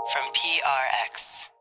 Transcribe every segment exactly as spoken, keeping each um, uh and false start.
from P R X.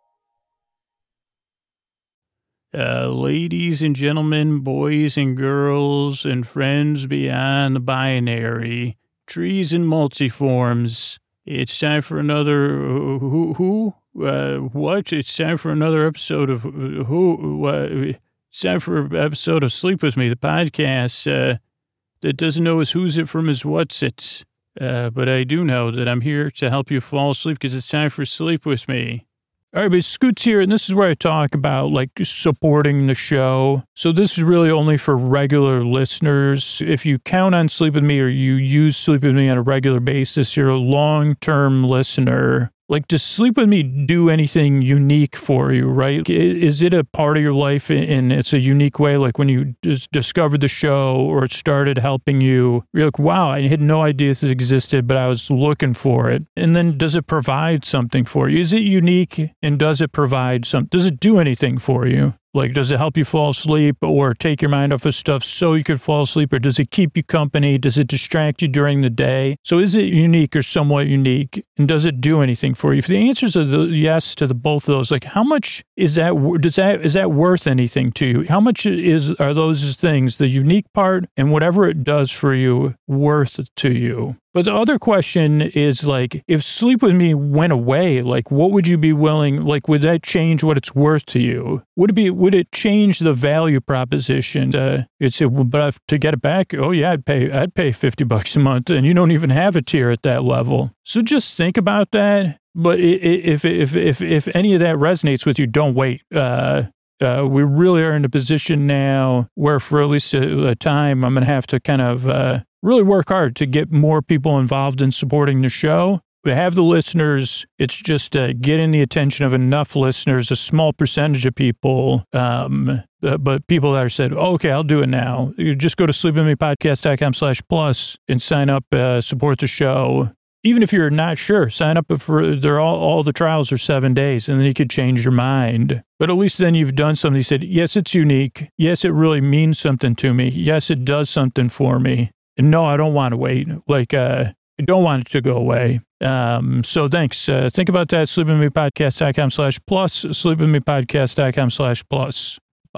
Uh, ladies and gentlemen, boys and girls, and friends beyond the binary, trees and multiforms, it's time for another, who, who, uh, what? It's time for another episode of, who, uh, it's time for an episode of Sleep With Me, the podcast, uh, that doesn't know his who's it from his what's it. Uh, but I do know that I'm here to help you fall asleep because it's time for Sleep With Me. All right, but Scoot's here, and this is where I talk about, like, supporting the show. So this is really only for regular listeners. If you count on Sleep With Me or you use Sleep With Me on a regular basis, you're a long-term listener. Like, does Sleep With Me do anything unique for you, right? Is it a part of your life and it's a unique way? Like when you just discovered the show or it started helping you, you're like, wow, I had no idea this existed, but I was looking for it. And then does it provide something for you? Is it unique and does it provide some, does it do anything for you? Like, does it help you fall asleep or take your mind off of stuff so you could fall asleep? Or does it keep you company? Does it distract you during the day? So is it unique or somewhat unique? And does it do anything for you? If the answers are the yes to the both of those, like how much is that, does that, is that worth anything to you? How much is, are those things, the unique part and whatever it does for you, worth to you? But the other question is, like, if Sleep With Me went away, like, what would you be willing, like, would that change what it's worth to you? Would it be, would it change the value proposition? Uh, it's, but to get it back, oh yeah, I'd pay, I'd pay fifty bucks a month and you don't even have a tier at that level. So just think about that. But if, if, if, if any of that resonates with you, don't wait. Uh, Uh, we really are in a position now where for at least a, a time, I'm going to have to kind of uh, really work hard to get more people involved in supporting the show. We have the listeners. It's just uh, getting the attention of enough listeners, a small percentage of people, um, uh, but people that are said, oh, okay, I'll do it now. You just go to sleepwithmepodcast.com slash plus and sign up, uh, support the show. Even if you're not sure, sign up for, they're all, all the trials are seven days and then you could change your mind. But at least then you've done something. You said, yes, it's unique. Yes, it really means something to me. Yes, it does something for me. And no, I don't want to wait. Like, uh, I don't want it to go away. Um, so thanks. Uh, think about that. sleepwithmepodcast.com slash plus, sleepwithmepodcast.com slash plus.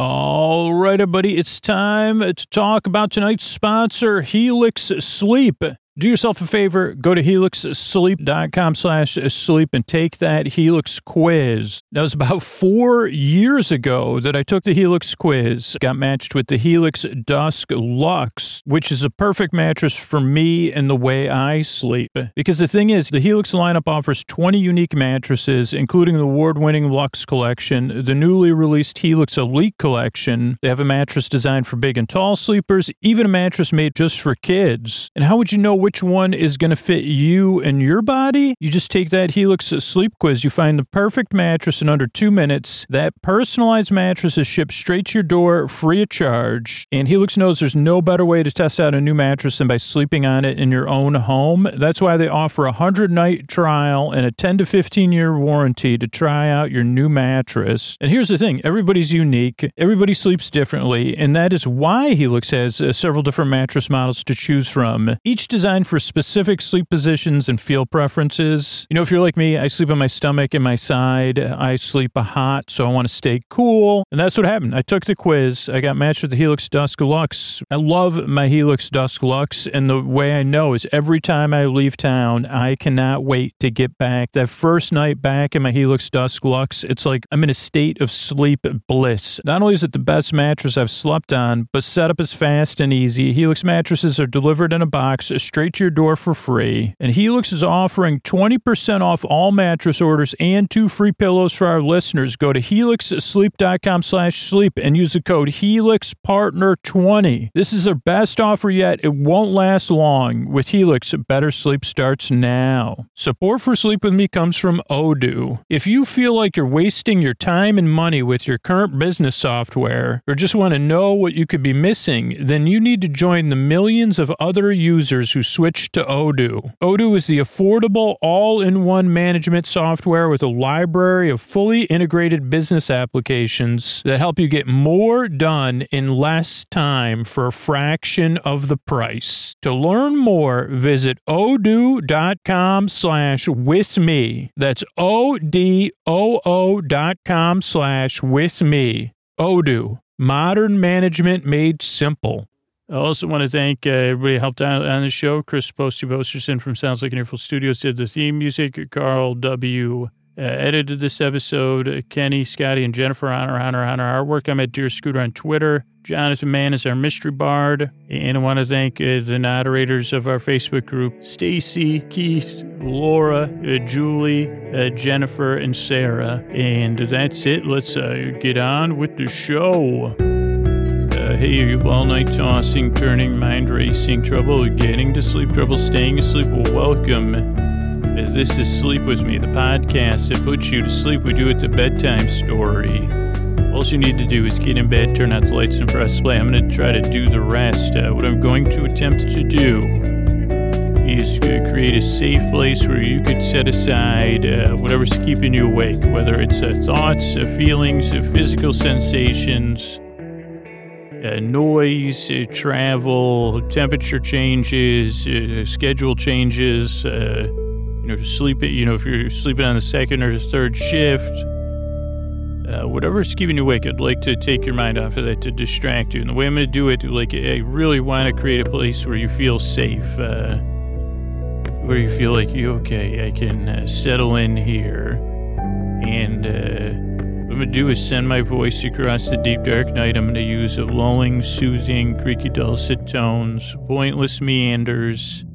All right, everybody. It's time to talk about tonight's sponsor, Helix Sleep. Do yourself a favor, go to helixsleep.com slash sleep and take that Helix quiz. That was about four years ago that I took the Helix quiz, got matched with the Helix Dusk Luxe, which is a perfect mattress for me and the way I sleep. Because the thing is, the Helix lineup offers twenty unique mattresses, including the award-winning Luxe collection, the newly released Helix Elite collection. They have a mattress designed for big and tall sleepers, even a mattress made just for kids. And how would you know which one is going to fit you and your body? You just take that Helix sleep quiz. You find the perfect mattress in under two minutes. That personalized mattress is shipped straight to your door free of charge. And Helix knows there's no better way to test out a new mattress than by sleeping on it in your own home. That's why they offer a one hundred night trial and a ten to fifteen year warranty to try out your new mattress. And here's the thing. Everybody's unique. Everybody sleeps differently. And that is why Helix has uh, several different mattress models to choose from. Each design for specific sleep positions and feel preferences. You know, if you're like me, I sleep on my stomach and my side. I sleep hot, so I want to stay cool. And that's what happened. I took the quiz. I got matched with the Helix Dusk Luxe. I love my Helix Dusk Luxe, and the way I know is every time I leave town, I cannot wait to get back. That first night back in my Helix Dusk Luxe, it's like I'm in a state of sleep bliss. Not only is it the best mattress I've slept on, but setup is fast and easy. Helix mattresses are delivered in a box straight to your door for free. And Helix is offering twenty percent off all mattress orders and two free pillows for our listeners. Go to helixsleep.com slash sleep and use the code HelixPartner twenty. This is their best offer yet. It won't last long. With Helix, better sleep starts now. Support for Sleep With Me comes from Odoo. If you feel like you're wasting your time and money with your current business software, or just want to know what you could be missing, then you need to join the millions of other users who switch to Odoo. Odoo is the affordable, all-in-one management software with a library of fully integrated business applications that help you get more done in less time for a fraction of the price. To learn more, visit odoo.com slash with me. That's O-D-O-O dot com slash with me. Odoo. Modern management made simple. I also want to thank uh, everybody who helped out on the show. Chris Posty Bosterson from Sounds Like an Earful Studios did the theme music. Carl W. Uh, edited this episode. Uh, Kenny, Scotty, and Jennifer on our, on our, on our artwork. I'm at Dear Scooter on Twitter. Jonathan Mann is our mystery bard. And I want to thank uh, the moderators of our Facebook group, Stacy, Keith, Laura, uh, Julie, uh, Jennifer, and Sarah. And that's it. Let's uh, get on with the show. Uh, hey, are you all-night tossing, turning, mind racing, trouble getting to sleep, trouble staying asleep? Well, welcome. Uh, this is Sleep With Me, the podcast that puts you to sleep. We do it the bedtime story. All you need to do is get in bed, turn out the lights, and press play. I'm going to try to do the rest. Uh, what I'm going to attempt to do is uh, create a safe place where you could set aside uh, whatever's keeping you awake, whether it's uh, thoughts, uh, feelings, uh, physical sensations, uh, noise, uh, travel, temperature changes, uh, schedule changes, uh, you know, sleep, you know, if you're sleeping on the second or third shift, Uh, whatever's keeping you awake, I'd like to take your mind off of that to distract you. And the way I'm going to do it, like, I really want to create a place where you feel safe, uh, where you feel like, you okay, I can uh, settle in here. And uh, what I'm going to do is send my voice across the deep, dark night. I'm going to use a lulling, soothing, creaky, dulcet tones, pointless meanders,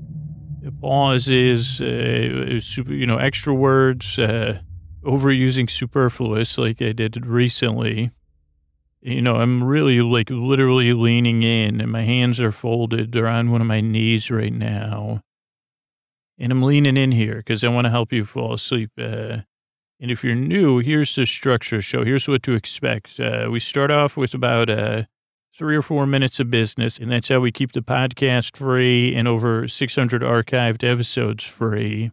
pauses, uh, super, you know, extra words, uh, overusing superfluous like I did recently. You know, I'm really like literally leaning in and my hands are folded. They're on one of my knees right now. And I'm leaning in here because I want to help you fall asleep. Uh, and if you're new, here's the structure show. Here's what to expect. Uh, we start off with about uh, three or four minutes of business, and that's how we keep the podcast free and over six hundred archived episodes free.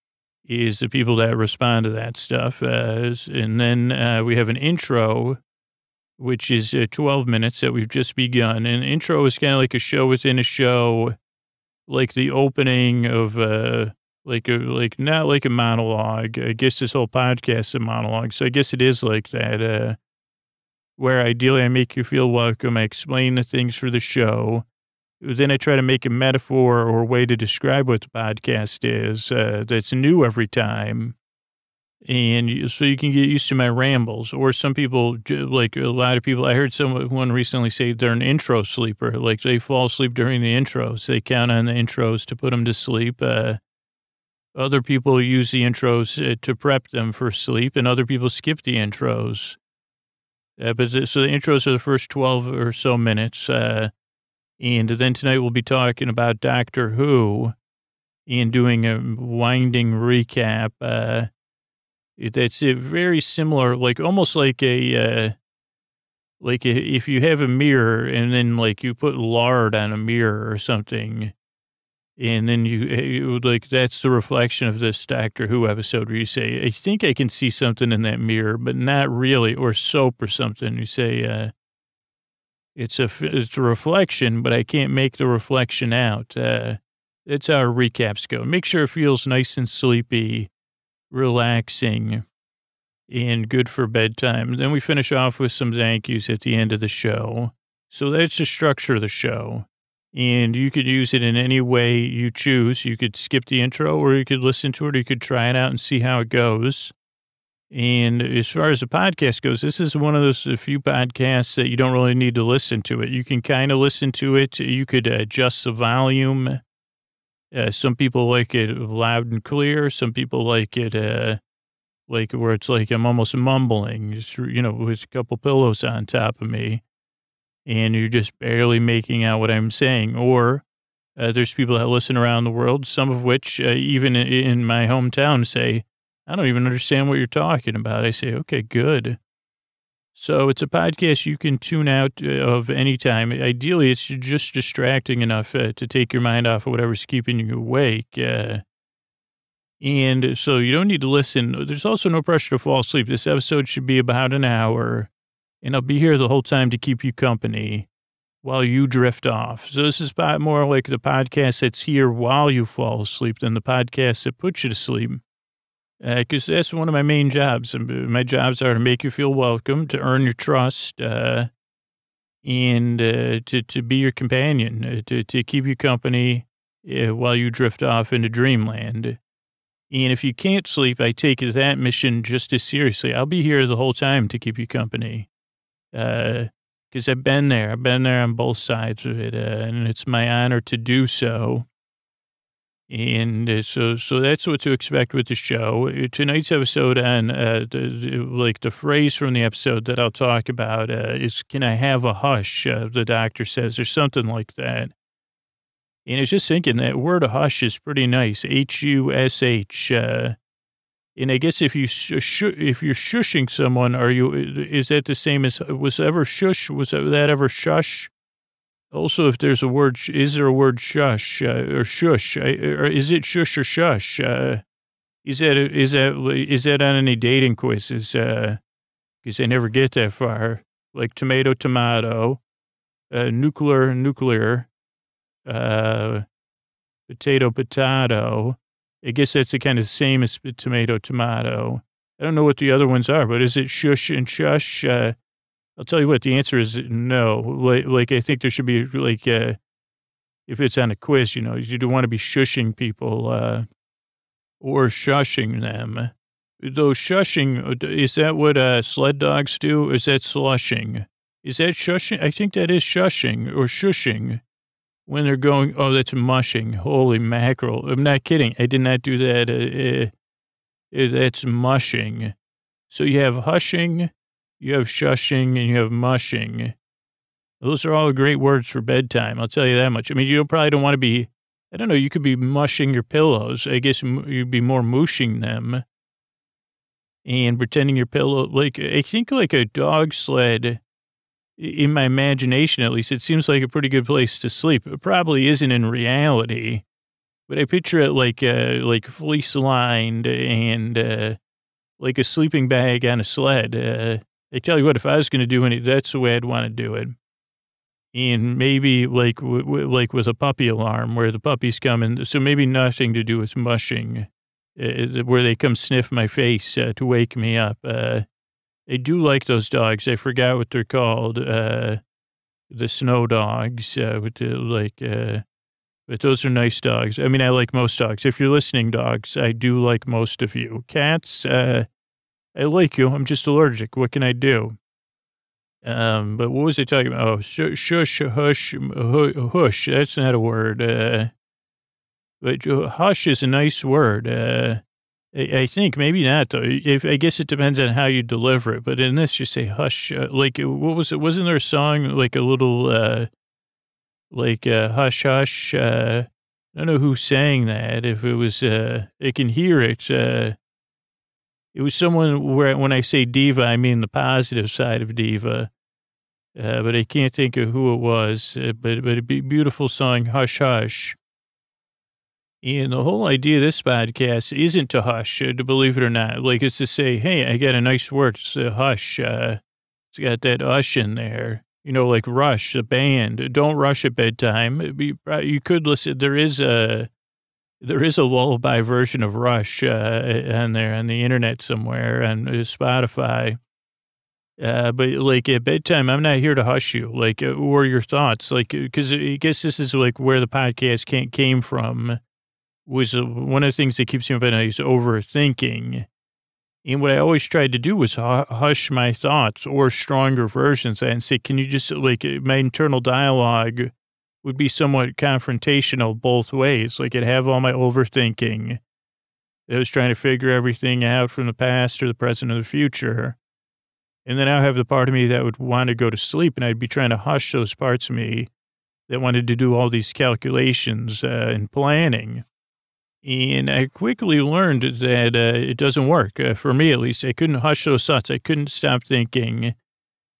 Is the people that respond to that stuff. Uh, and then uh, we have an intro, which is uh, twelve minutes that we've just begun. And the intro is kind of like a show within a show, like the opening of, uh, like, a, like not like a monologue. I guess this whole podcast is a monologue. So I guess it is like that, uh, where ideally I make you feel welcome. I explain the things for the show. Then I try to make a metaphor or a way to describe what the podcast is uh, that's new every time. And you, so you can get used to my rambles. Or some people, like a lot of people, I heard someone recently say they're an intro sleeper. Like they fall asleep during the intros. They count on the intros to put them to sleep. Uh, other people use the intros uh, to prep them for sleep, and other people skip the intros. Uh, but the, so the intros are the first twelve or so minutes. Uh, And then tonight we'll be talking about Doctor Who and doing a winding recap. Uh, that's a very similar, like almost like a, uh, like a, if you have a mirror and then like you put lard on a mirror or something, and then you, you like, that's the reflection of this Doctor Who episode where you say, I think I can see something in that mirror, but not really, or soap or something. You say, uh, It's a, it's a reflection, but I can't make the reflection out. Uh, that's how our recaps go. Make sure it feels nice and sleepy, relaxing, and good for bedtime. Then we finish off with some thank yous at the end of the show. So that's the structure of the show. And you could use it in any way you choose. You could skip the intro, or you could listen to it, or you could try it out and see how it goes. And as far as the podcast goes, this is one of those few podcasts that you don't really need to listen to it. You can kind of listen to it. You could adjust the volume. Uh, some people like it loud and clear. Some people like it uh, like where it's like I'm almost mumbling, just, you know, with a couple pillows on top of me. And you're just barely making out what I'm saying. Or uh, there's people that listen around the world, some of which uh, even in my hometown say, I don't even understand what you're talking about. I say, okay, good. So it's a podcast you can tune out of anytime. Ideally, it's just distracting enough uh, to take your mind off of whatever's keeping you awake. Uh, and so you don't need to listen. There's also no pressure to fall asleep. This episode should be about an hour, and I'll be here the whole time to keep you company while you drift off. So this is more like the podcast that's here while you fall asleep than the podcast that puts you to sleep. Because uh, that's one of my main jobs. My jobs are to make you feel welcome, to earn your trust, uh, and uh, to, to be your companion, uh, to, to keep you company uh, while you drift off into dreamland. And if you can't sleep, I take that mission just as seriously. I'll be here the whole time to keep you company. Because uh, I've been there. I've been there on both sides of it, uh, and it's my honor to do so. And uh, so, so that's what to expect with the show. Tonight's episode on, uh, the, like the phrase from the episode that I'll talk about uh, is, "Can I have a hush?" Uh, the doctor says, or something like that. And I was just thinking that word hush is pretty nice. H U S H. Uh, and I guess if you sh- sh- if you're shushing someone, are you? Is that the same as was ever shush? Was that ever shush? Also, if there's a word, is there a word shush uh, or shush? Or is it shush or shush? Uh, is that is that is that on any dating quizzes? Because uh, I never get that far. Like tomato, tomato, uh, nuclear, nuclear, uh, potato, potato. I guess that's the kind of same as tomato, tomato. I don't know what the other ones are, but is it shush and shush? Uh, I'll tell you what, the answer is no. Like, like I think there should be, like, uh, if it's on a quiz, you know, you don't want to be shushing people uh, or shushing them. Though shushing, is that what uh, sled dogs do? Or is that slushing? Is that shushing? I think that is shushing or shushing when they're going, oh, that's mushing. Holy mackerel. I'm not kidding. I did not do that. Uh, uh, that's mushing. So you have hushing, you have shushing, and you have mushing. Those are all great words for bedtime. I'll tell you that much. I mean, you probably don't want to be, I don't know, you could be mushing your pillows. I guess you'd be more mooshing them and pretending your pillow, like, I think like a dog sled, in my imagination at least, it seems like a pretty good place to sleep. It probably isn't in reality, but I picture it like, uh, like fleece lined and uh, like a sleeping bag on a sled. Uh, I tell you what, if I was going to do any, that's the way I'd want to do it. And maybe like, w- w- like with a puppy alarm where the puppies come in. So maybe nothing to do with mushing, uh, where they come sniff my face uh, to wake me up. Uh, I do like those dogs. I forgot what they're called. Uh, the snow dogs, uh, with the, like, uh, but those are nice dogs. I mean, I like most dogs. If you're listening, dogs, I do like most of you. Cats, uh, I like you. I'm just allergic. What can I do? Um, but what was I talking about? Oh, shush, shush, hush, hush. That's not a word. Uh, but hush is a nice word. Uh, I, I think maybe not though. If I guess it depends on how you deliver it. But in this, you say hush. Uh, like what was it? Wasn't there a song like a little, uh, like uh, hush, hush? Uh, I don't know who sang that. If it was, uh, I can hear it. Uh, It was someone where when I say diva, I mean the positive side of diva, uh, but I can't think of who it was. Uh, but but a beautiful song, Hush Hush. And the whole idea of this podcast isn't to hush, uh, to believe it or not. Like it's to say, hey, I got a nice word. It's a hush. Uh, it's got that hush in there. You know, like Rush, the band. Don't rush at bedtime. You, you could listen. There is a... There is a lullaby version of Rush uh, on there on the internet somewhere on Spotify. Uh, but like at bedtime, I'm not here to hush you, like, uh, or your thoughts, like, because I guess this is like where the podcast came, came from, was uh, one of the things that keeps me up at night is overthinking. And what I always tried to do was hu- hush my thoughts or stronger versions and say, can you just, like, my internal dialogue would be somewhat confrontational both ways. Like I'd have all my overthinking. I was trying to figure everything out from the past or the present or the future. And then I'll have the part of me that would want to go to sleep, and I'd be trying to hush those parts of me that wanted to do all these calculations uh, and planning. And I quickly learned that uh, it doesn't work. Uh, for me, at least, I couldn't hush those thoughts. I couldn't stop thinking.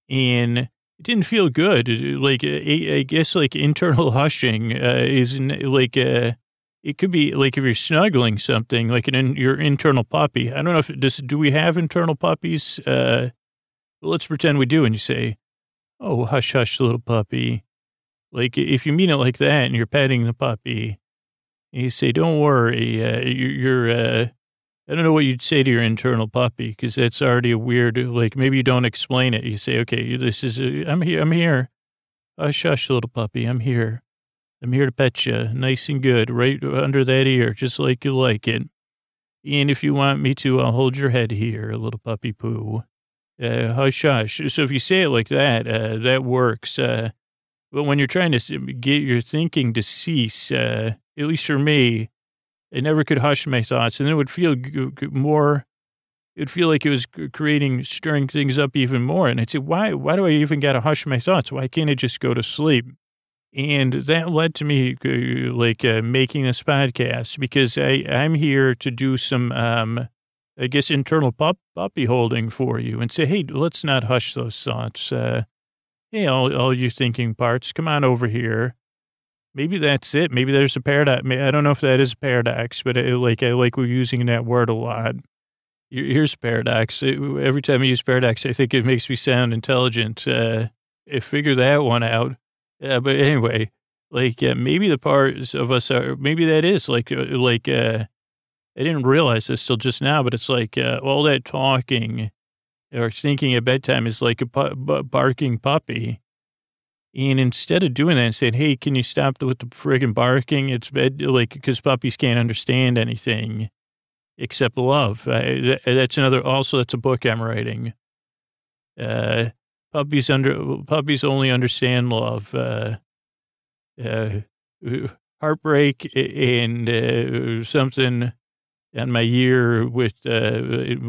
and it didn't feel good. Like, I, I guess like internal hushing uh, is like, uh, it could be like if you're snuggling something, like an in, your internal puppy. I don't know if this, do we have internal puppies? Uh, let's pretend we do. And you say, oh, hush, hush, little puppy. Like if you mean it like that and you're petting the puppy, and you say, don't worry, uh, you're, you're uh, I don't know what you'd say to your internal puppy, because that's already a weird, like maybe you don't explain it. You say, okay, this is, a, I'm here, I'm here. Hush, hush, little puppy, I'm here. I'm here to pet you, nice and good, right under that ear, just like you like it. And if you want me to, I'll hold your head here, little puppy poo. Uh, hush, hush. So if you say it like that, uh, that works. Uh, but when you're trying to get your thinking to cease, uh, at least for me, I never could hush my thoughts, and then it would feel g- g- more, it would feel like it was creating, stirring things up even more. And I'd say, why, why do I even got to hush my thoughts? Why can't I just go to sleep? And that led to me uh, like uh, making this podcast, because I, I'm here to do some, um, I guess, internal pup, puppy holding for you and say, hey, let's not hush those thoughts. Uh, hey, all, all you thinking parts, come on over here. Maybe that's it. Maybe there's a paradox. I don't know if that is a paradox, but I, like I like we're using that word a lot. Here's a paradox. Every time I use paradox, I think it makes me sound intelligent. Uh, figure that one out. Uh, but anyway, like uh, maybe the parts of us are, maybe that is like, uh, like uh, I didn't realize this till just now, but it's like uh, all that talking or thinking at bedtime is like a pu- barking puppy. And instead of doing that and saying, hey, can you stop with the friggin' barking? It's bad, like, because puppies can't understand anything except love. Uh, that's another, also, that's a book I'm writing. Uh, puppies under, puppies only understand love. Uh, uh, heartbreak and uh, something on my year with uh,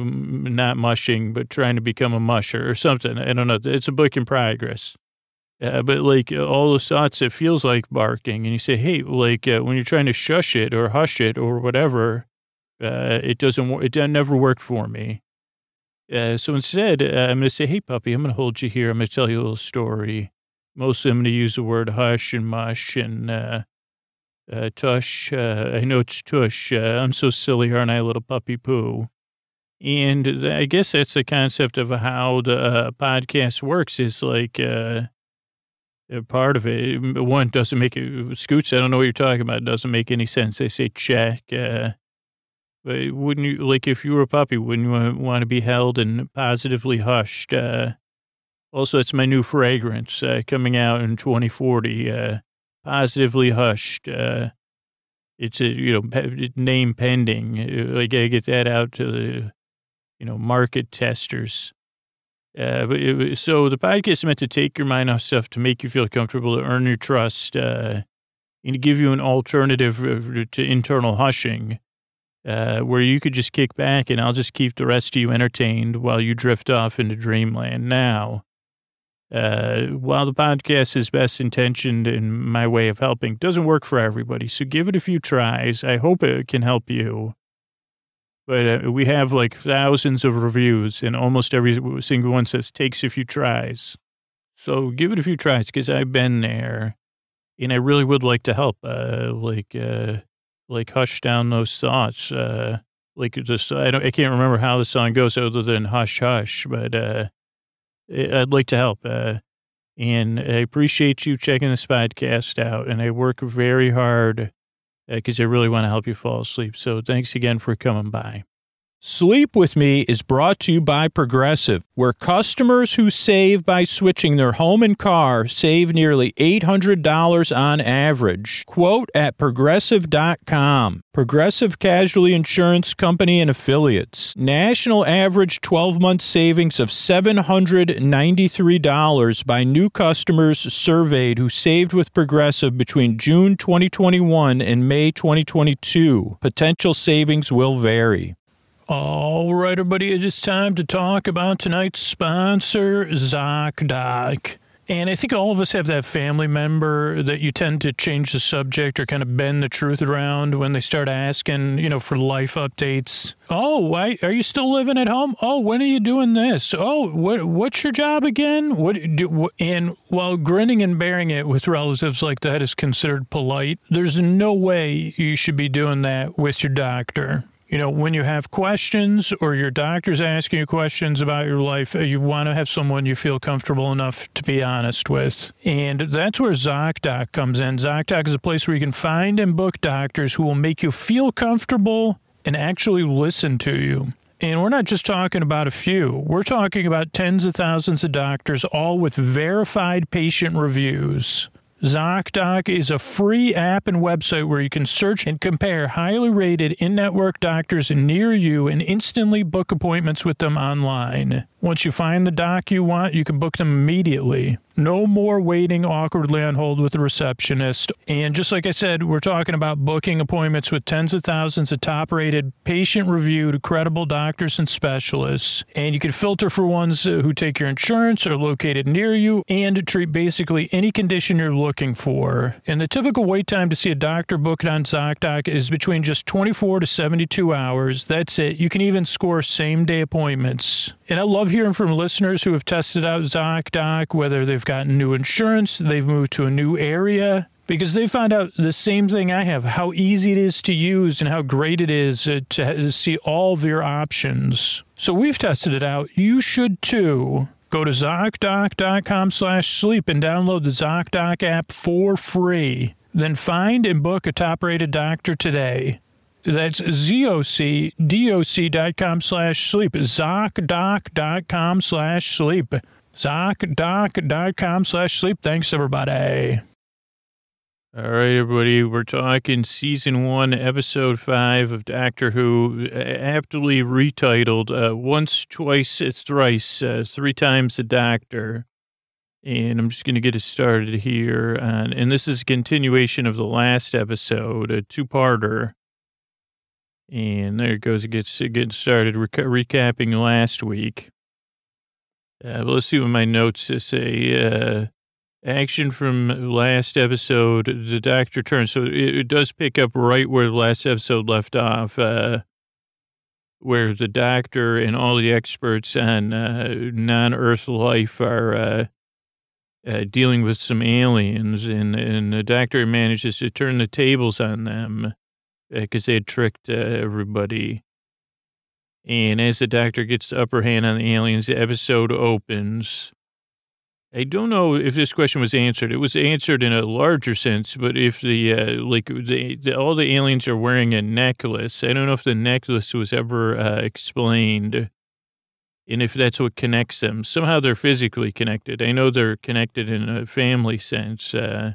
not mushing, but trying to become a musher or something. I don't know. It's a book in progress. Uh, but like uh, all those thoughts, it feels like barking. And you say, hey, like uh, when you're trying to shush it or hush it or whatever, uh, it doesn't work. It never worked for me. Uh, so instead, uh, I'm going to say, hey, puppy, I'm going to hold you here. I'm going to tell you a little story. Mostly I'm going to use the word hush and mush and uh, uh, tush. Uh, I know it's tush. Uh, I'm so silly, aren't I, little puppy poo? And I guess that's the concept of how the uh, podcast works is like... Uh, part of it, one, doesn't make it, Scoots, I don't know what you're talking about. It doesn't make any sense. They say check. Uh, but wouldn't you, like if you were a puppy, wouldn't you want to be held and positively hushed? Uh, also, it's my new fragrance uh, coming out in twenty forty, uh, positively hushed. Uh, it's a, you know, pe- name pending. I gotta get that out to the, you know, market testers. Uh, but it, so the podcast is meant to take your mind off stuff, to make you feel comfortable, to earn your trust, uh, and to give you an alternative to internal hushing, uh, where you could just kick back and I'll just keep the rest of you entertained while you drift off into dreamland. Now, uh, while the podcast is best intentioned in my way of helping, it doesn't work for everybody. So give it a few tries. I hope it can help you. But uh, we have like thousands of reviews, and almost every single one says takes a few tries. So give it a few tries, because I've been there, and I really would like to help. Uh, like, uh, like hush down those thoughts. Uh, like this, I don't, I can't remember how the song goes other than hush hush. But uh, I'd like to help, uh, and I appreciate you checking this podcast out. And I work very hard, because I really want to help you fall asleep. So thanks again for coming by. Sleep With Me is brought to you by Progressive, where customers who save by switching their home and car save nearly eight hundred dollars on average. Quote at progressive dot com. Progressive Casualty Insurance Company and Affiliates. National average twelve-month savings of seven hundred ninety-three dollars by new customers surveyed who saved with Progressive between June twenty twenty-one and May twenty twenty-two. Potential savings will vary. All right, everybody, it is time to talk about tonight's sponsor, ZocDoc. And I think all of us have that family member that you tend to change the subject or kind of bend the truth around when they start asking, you know, for life updates. Oh, why are you still living at home? Oh, when are you doing this? Oh, what what's your job again? What do, and while grinning and bearing it with relatives like that is considered polite, there's no way you should be doing that with your doctor. You know, when you have questions or your doctor's asking you questions about your life, you want to have someone you feel comfortable enough to be honest with. And that's where ZocDoc comes in. ZocDoc is a place where you can find and book doctors who will make you feel comfortable and actually listen to you. And we're not just talking about a few. We're talking about tens of thousands of doctors, all with verified patient reviews. ZocDoc is a free app and website where you can search and compare highly rated in-network doctors near you and instantly book appointments with them online. Once you find the doc you want, you can book them immediately. No more waiting awkwardly on hold with a receptionist. And just like I said, we're talking about booking appointments with tens of thousands of top-rated, patient-reviewed, credible doctors and specialists. And you can filter for ones who take your insurance, are located near you, and treat basically any condition you're looking for. And the typical wait time to see a doctor booked on ZocDoc is between just twenty-four to seventy-two hours. That's it. You can even score same-day appointments. And I love hearing from listeners who have tested out ZocDoc, whether they've gotten new insurance, they've moved to a new area, because they found out the same thing I have, how easy it is to use and how great it is to see all of your options. So we've tested it out. You should too. Go to ZocDoc.com slash sleep and download the ZocDoc app for free. Then find and book a top-rated doctor today. That's Z-O-C-D-O-C dot com slash sleep. ZocDoc.com slash sleep. ZocDoc.com slash sleep. Thanks, everybody. All right, everybody. We're talking season one, episode five of Doctor Who, aptly retitled uh, Once, Twice, Thrice, uh, Three Times the Doctor. And I'm just going to get it started here. On, and this is a continuation of the last episode, a two-parter. And there it goes. It gets it gets started reca- recapping last week. Uh, but let's see what my notes say. Uh, action from last episode. The doctor turns. So it, it does pick up right where the last episode left off, uh, where the doctor and all the experts on uh, non-Earth life are uh, uh, dealing with some aliens, and, and the doctor manages to turn the tables on them. Because they had tricked uh, everybody. And as the doctor gets the upper hand on the aliens, the episode opens. I don't know if this question was answered. It was answered in a larger sense, but if the, uh, like, the, the, all the aliens are wearing a necklace, I don't know if the necklace was ever uh, explained, and if that's what connects them. Somehow they're physically connected. I know they're connected in a family sense, uh,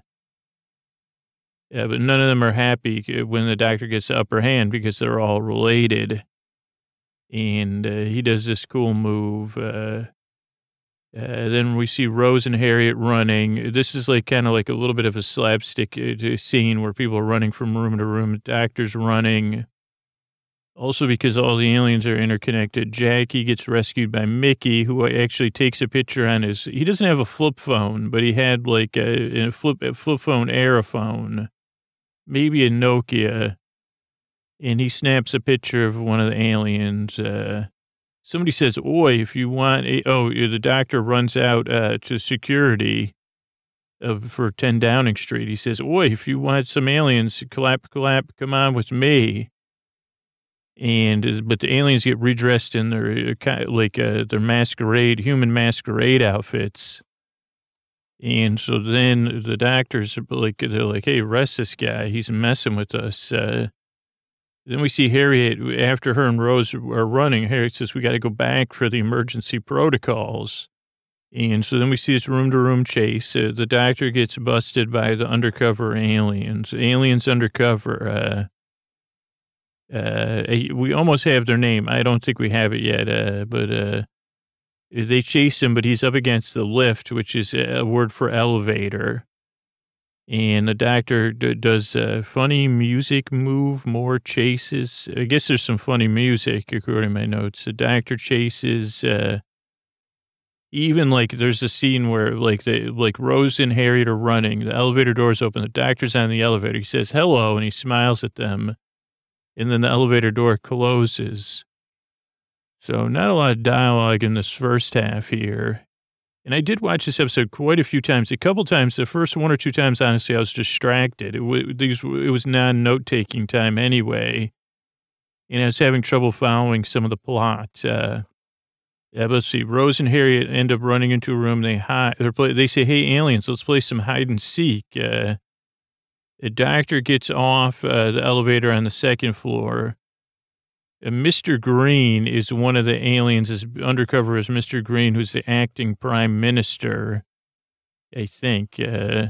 Yeah, but none of them are happy when the doctor gets the upper hand because they're all related. And uh, he does this cool move. Uh, uh, then we see Rose and Harriet running. This is like kind of like a little bit of a slapstick uh, scene where people are running from room to room. The doctor's running. Also because all the aliens are interconnected, Jackie gets rescued by Mickey, who actually takes a picture on his... He doesn't have a flip phone, but he had like a, a, flip, a flip phone Aerophone. Maybe a Nokia, and he snaps a picture of one of the aliens. Uh, somebody says, oi, if you want, a, oh, the doctor runs out uh, to security of, for ten Downing Street. He says, oi, if you want some aliens, clap, clap, come on with me. And, but the aliens get redressed in their, like, uh, their masquerade, human masquerade outfits. And so then the doctors are like, they're like, hey, arrest this guy. He's messing with us. Uh, then we see Harriet, after her and Rose are running, Harriet says, we got to go back for the emergency protocols. And so then we see this room-to-room chase. Uh, the doctor gets busted by the undercover aliens. Aliens undercover. Uh, uh, we almost have their name. I don't think we have it yet, uh, but... Uh, They chase him, but he's up against the lift, which is a word for elevator. And the doctor d- does a funny music move, more chases. I guess there's some funny music, according to my notes. The doctor chases, uh, Even like there's a scene where like they like Rose and Harriet are running. The elevator doors open. The doctor's on the elevator. He says hello and he smiles at them. And then the elevator door closes. So not a lot of dialogue in this first half here. And I did watch this episode quite a few times. A couple times, the first one or two times, honestly, I was distracted. It, w- these, it was non-note-taking time anyway. And I was having trouble following some of the plot. Uh, yeah, but let's see. Rose and Harriet end up running into a room. They hide. Play, they say, hey, aliens, let's play some hide and seek. Uh, the doctor gets off uh, the elevator on the second floor. Uh, Mister Green is one of the aliens, is undercover as Mister Green, who's the acting prime minister, I think. Uh,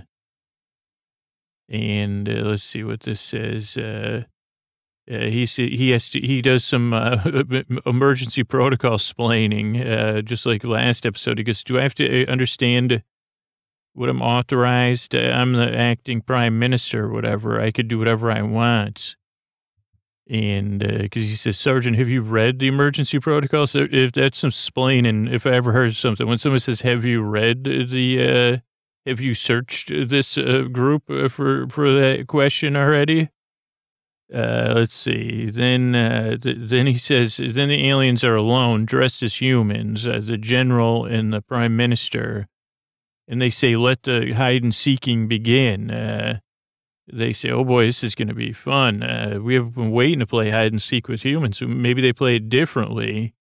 and uh, let's see what this says. Uh, Uh, he he has to, he does some uh, emergency protocol splaining, uh, just like last episode. He goes, do I have to understand what I'm authorized? Uh, I'm the acting prime minister or whatever. I could do whatever I want. And because uh, he says, Sergeant, have you read the emergency protocols? If that's some splaining, if I ever heard something, when someone says, have you read the, uh, have you searched this uh, group for, for that question already? Uh, let's see. Then, uh, th- then he says, then the aliens are alone, dressed as humans, uh, the general and the prime minister. And they say, let the hide and seeking begin. Uh, they say, oh boy, this is going to be fun. Uh, we have been waiting to play hide and seek with humans. So maybe they play it differently.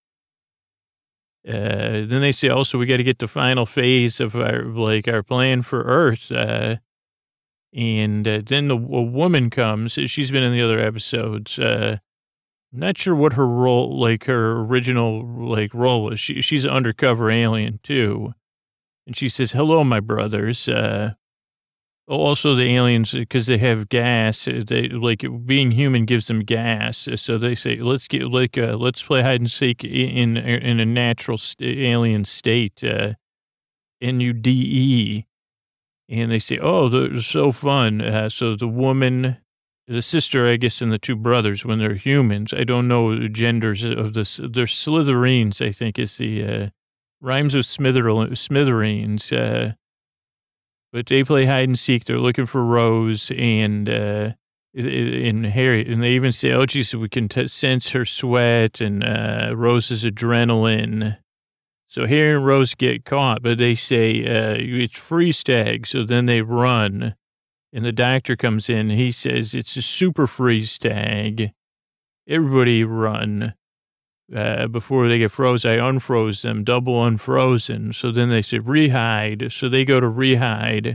Uh, then they say, also, we got to get the final phase of our, like our plan for Earth. Uh, And uh, then the a woman comes. She's been in the other episodes. Uh, I'm not sure what her role, like her original like role was. She, she's an undercover alien too. And she says, hello, my brothers. Uh, also the aliens, because they have gas, they like being human gives them gas. So they say, let's get like, uh, let's play hide and seek in, in a natural st- alien state, uh, N U D E. And they say, oh, they're so fun. Uh, so the woman, the sister, I guess, and the two brothers, when they're humans, I don't know the genders of the, they're Slytherines, I think is the, uh, rhymes with Smither, Smithereens. Uh, but they play hide and seek. They're looking for Rose and, uh, in Harriet. And they even say, oh, geez, we can t- sense her sweat and, uh, Rose's adrenaline. So Harry and Rose get caught, but they say uh, it's freeze tag. So then they run, and the doctor comes in. And he says it's a super freeze tag. Everybody run uh, before they get froze. I unfroze them, double unfrozen. So then they say rehide. So they go to rehide.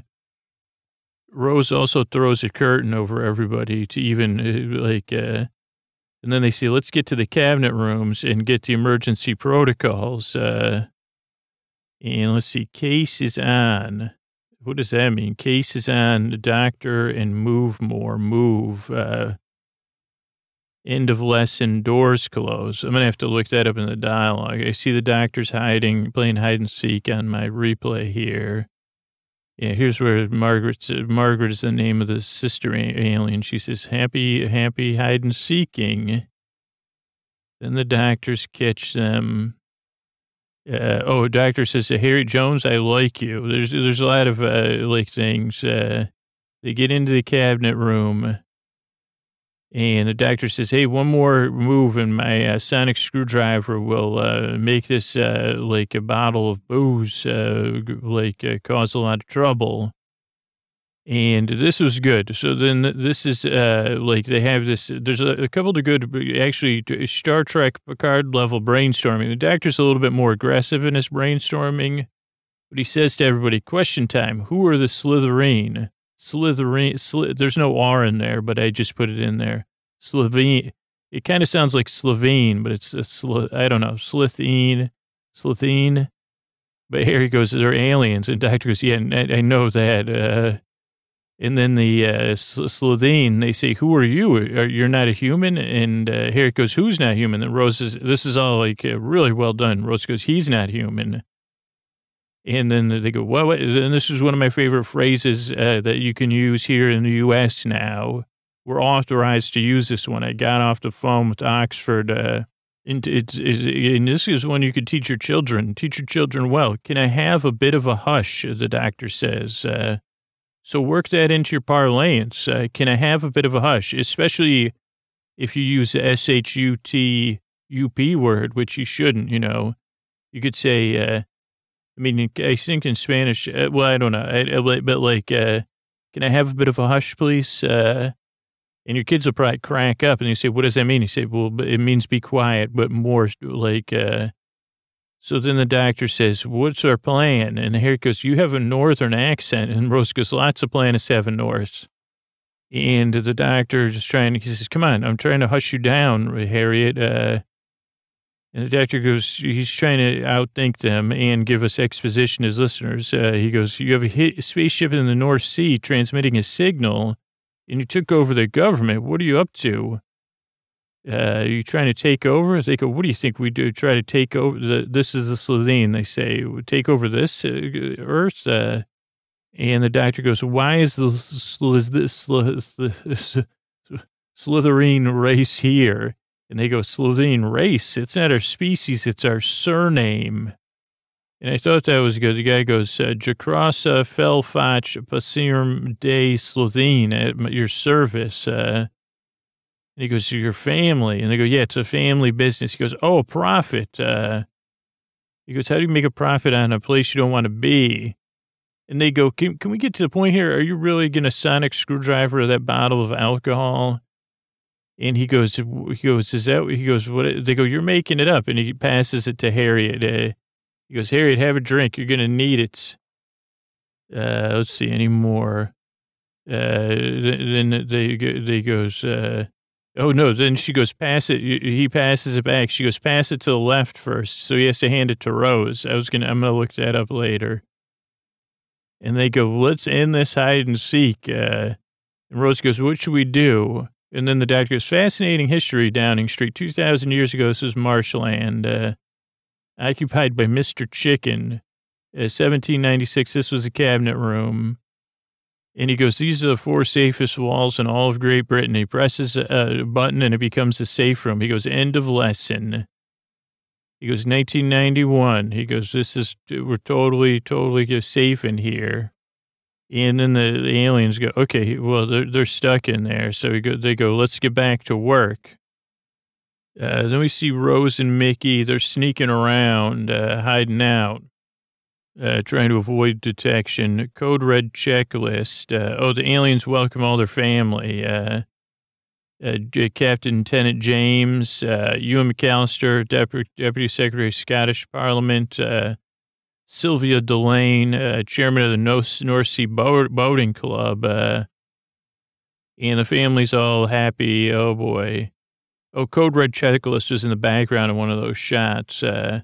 Rose also throws a curtain over everybody to even uh, like. Uh, And then they say, let's get to the cabinet rooms and get the emergency protocols. Uh, and let's see, case is on. What does that mean? Case is on, the doctor, and move more, move. Uh, end of lesson, doors close. I'm going to have to look that up in the dialogue. I see the doctor's hiding, playing hide and seek on my replay here. Yeah, here's where Margaret's, uh, Margaret is the name of the sister alien. She says, happy, happy hide and seeking. Then the doctors catch them. Uh, oh, doctor says, Harry Jones, I like you. There's, there's a lot of, uh, like things. Uh, they get into the cabinet room and the doctor says, hey, one more move and my uh, sonic screwdriver will, uh, make this, uh, like a bottle of booze, uh, like, uh, cause a lot of trouble. And this was good. So then this is, uh, like they have this, there's a, a couple of good, actually Star Trek Picard level brainstorming. The doctor's a little bit more aggressive in his brainstorming, but he says to everybody, question time, who are the Slytherin? Slytherin, Sly, there's no R in there, but I just put it in there. Slovene. It kind of sounds like Slovene, but it's a Sl, I don't know, Slithine, Slithine. But here he goes, they're aliens. And doctor goes, yeah, I, I know that, uh, and then the uh, Slovene, they say, who are you? Are, you're not a human? And uh, here it goes, who's not human? And Rose says, this is all like uh, really well done. Rose goes, he's not human. And then they go, well, and this is one of my favorite phrases uh, that you can use here in the U S now. We're authorized to use this one. I got off the phone with Oxford uh, And, it's, it's, and this is one you could teach your children, teach your children well. Can I have a bit of a hush, the doctor says. Uh, so work that into your parlance. Uh, can I have a bit of a hush, especially if you use the S H U T U P word, which you shouldn't, you know. You could say, uh, I mean, I think in Spanish, uh, well, I don't know, I, I, but like, uh, can I have a bit of a hush, please? Uh, and your kids will probably crack up and you say, what does that mean? You say, well, it means be quiet, but more like, uh, so then the doctor says, what's our plan? And Harry goes, you have a northern accent. And Rose goes, lots of planets have a north. And the doctor is trying to, he says, come on, I'm trying to hush you down, Harriet. Uh, and the doctor goes, he's trying to outthink them and give us exposition as listeners. Uh, he goes, you have a, hit, a spaceship in the North Sea transmitting a signal, and you took over the government. What are you up to? Uh, are you trying to take over? They go, what do you think we do? Try to take over? The, this is the Slovene. They say, take over this uh, Earth? Uh, and the doctor goes, why is the Slytherin race here? And they go, Slovene race? It's not our species, it's our surname. And I thought that was good. The guy goes, uh, Jakrasa Felfach Pasirm de Slovene at your service. Uh, and he goes, your family. And they go, yeah, it's a family business. He goes, oh, a profit. Uh, he goes, how do you make a profit on a place you don't want to be? And they go, can, can we get to the point here? Are you really going to sonic screwdriver that bottle of alcohol? And he goes, he goes, is that, he goes, what, they go, you're making it up. And he passes it to Harriet. Uh, he goes, Harriet, have a drink. You're going to need it. Uh, let's see, any more. Uh, then they, they goes, uh, oh no, then she goes, pass it. He passes it back. She goes, pass it to the left first. So he has to hand it to Rose. I was going to, I'm going to look that up later. And they go, let's end this hide and seek. Uh, and Rose goes, what should we do? And then the doctor goes, fascinating history, Downing Street. two thousand years ago, this was marshland, uh, occupied by Mister Chicken. Uh, seventeen ninety-six, this was a cabinet room. And he goes, these are the four safest walls in all of Great Britain. He presses a, a button and it becomes a safe room. He goes, end of lesson. He goes, nineteen ninety-one. He goes, this is, we're totally, totally safe in here. And then the, the aliens go, okay, well, they're, they're stuck in there. So we go, they go, let's get back to work. Uh, then we see Rose and Mickey. They're sneaking around, uh, hiding out, uh, trying to avoid detection. Code red checklist. Uh, oh, the aliens welcome all their family. Uh, uh, Captain Lieutenant James, uh, Ewan McAllister, Deputy, Deputy Secretary of Scottish Parliament, uh, Sylvia Delane, uh, chairman of the North, North Sea Boat, Boating Club, uh, and the family's all happy. Oh, boy. Oh, Code Red Checklist was in the background of one of those shots. Uh,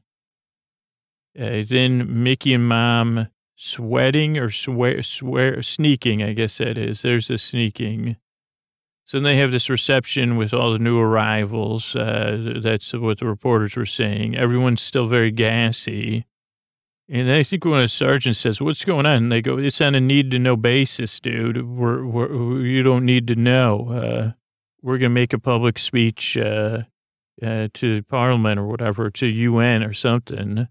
uh, then Mickey and Mom sweating or swear, swear, sneaking, I guess that is. There's the sneaking. So then they have this reception with all the new arrivals. Uh, that's what the reporters were saying. Everyone's still very gassy. And I think when a sergeant says, what's going on? And they go, it's on a need-to-know basis, dude. We're, we're, you don't need to know. Uh, we're going to make a public speech uh, uh, to Parliament or whatever, to U N or something.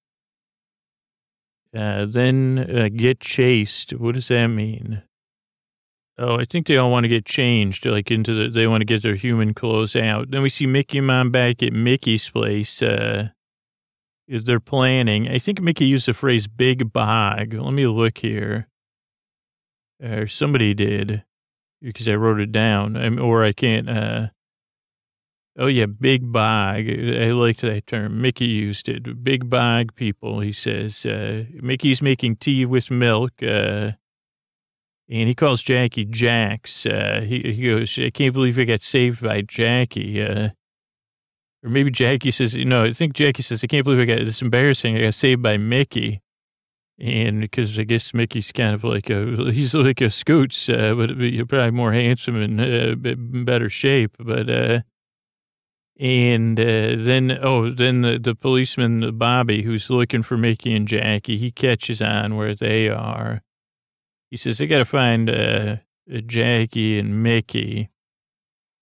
Uh, then uh, get chased. What does that mean? Oh, I think they all want to get changed, like into the, they want to get their human clothes out. Then we see Mickey and Mom back at Mickey's place. Uh, They're planning. I think Mickey used the phrase big bog. Let me look here. Or somebody did, because I wrote it down. I or I can't. Uh, oh, yeah, big bog. I liked that term. Mickey used it. Big bog people, he says. Uh, Mickey's making tea with milk. Uh, and he calls Jackie Jax. Uh, he, he goes, I can't believe I got saved by Jackie. Uh, Or maybe Jackie says, no, I think Jackie says, I can't believe I got this embarrassing. I got saved by Mickey. And because I guess Mickey's kind of like a, he's like a Scoots, uh, but probably more handsome and uh, better shape. But, uh, and uh, then, oh, then the, the policeman, Bobby, who's looking for Mickey and Jackie, he catches on where they are. He says, I got to find uh, Jackie and Mickey.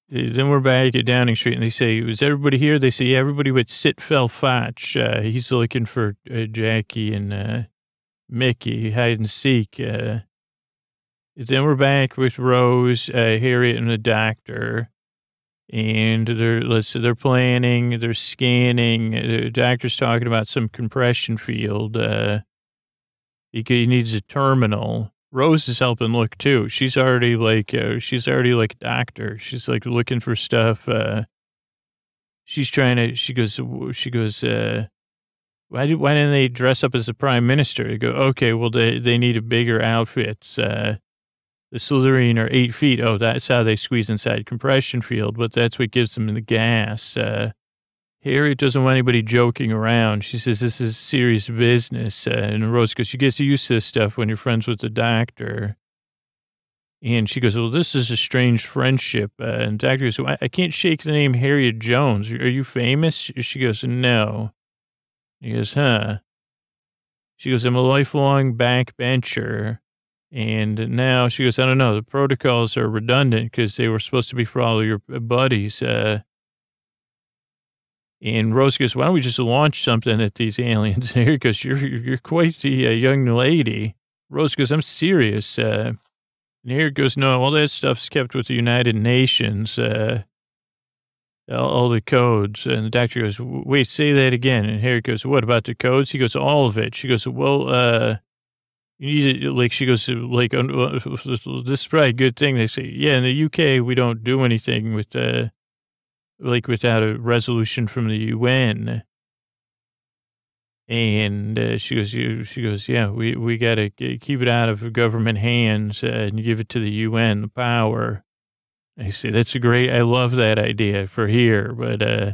Then we're back at Downing Street, and they say, is everybody here? They say, yeah, everybody but Sitfell Foch. Uh, he's looking for uh, Jackie and uh, Mickey, hide and seek. Uh, then we're back with Rose, uh, Harriet, and the doctor. And they're, let's say they're planning, they're scanning. The doctor's talking about some compression field. Uh, he, he needs a terminal. Rose is helping look too. She's already like, uh, she's already like a doctor. She's like looking for stuff. Uh, she's trying to, she goes, she goes, uh, why did, why didn't they dress up as the prime minister? They go, okay, well, they, they need a bigger outfit. Uh, the Slytherin are eight feet. Oh, that's how they squeeze inside compression field, but that's what gives them the gas. Uh, Harriet doesn't want anybody joking around. She says, this is serious business. Uh, and Rose goes, you get used to this stuff when you're friends with the doctor. And she goes, well, this is a strange friendship. Uh, and the doctor goes, well, I can't shake the name Harriet Jones. Are you famous? She goes, no. He goes, huh? She goes, I'm a lifelong backbencher. And now she goes, I don't know. The protocols are redundant because they were supposed to be for all your buddies. Uh, And Rose goes, why don't we just launch something at these aliens? And Harry goes, you're, you're quite the uh, young lady. Rose goes, I'm serious. Uh, and Harry goes, no, all that stuff's kept with the United Nations, uh, all, all the codes. And the doctor goes, wait, say that again. And Harry goes, what about the codes? He goes, all of it. She goes, well, uh, you need it, like, she goes, like, uh, this is probably a good thing. They say, yeah, in the U K, we don't do anything with, uh, like without a resolution from the U N. And uh, she goes, she goes, yeah, we, we got to keep it out of government hands uh, and give it to the U N, the power. I say, that's a great, I love that idea for here. But, uh,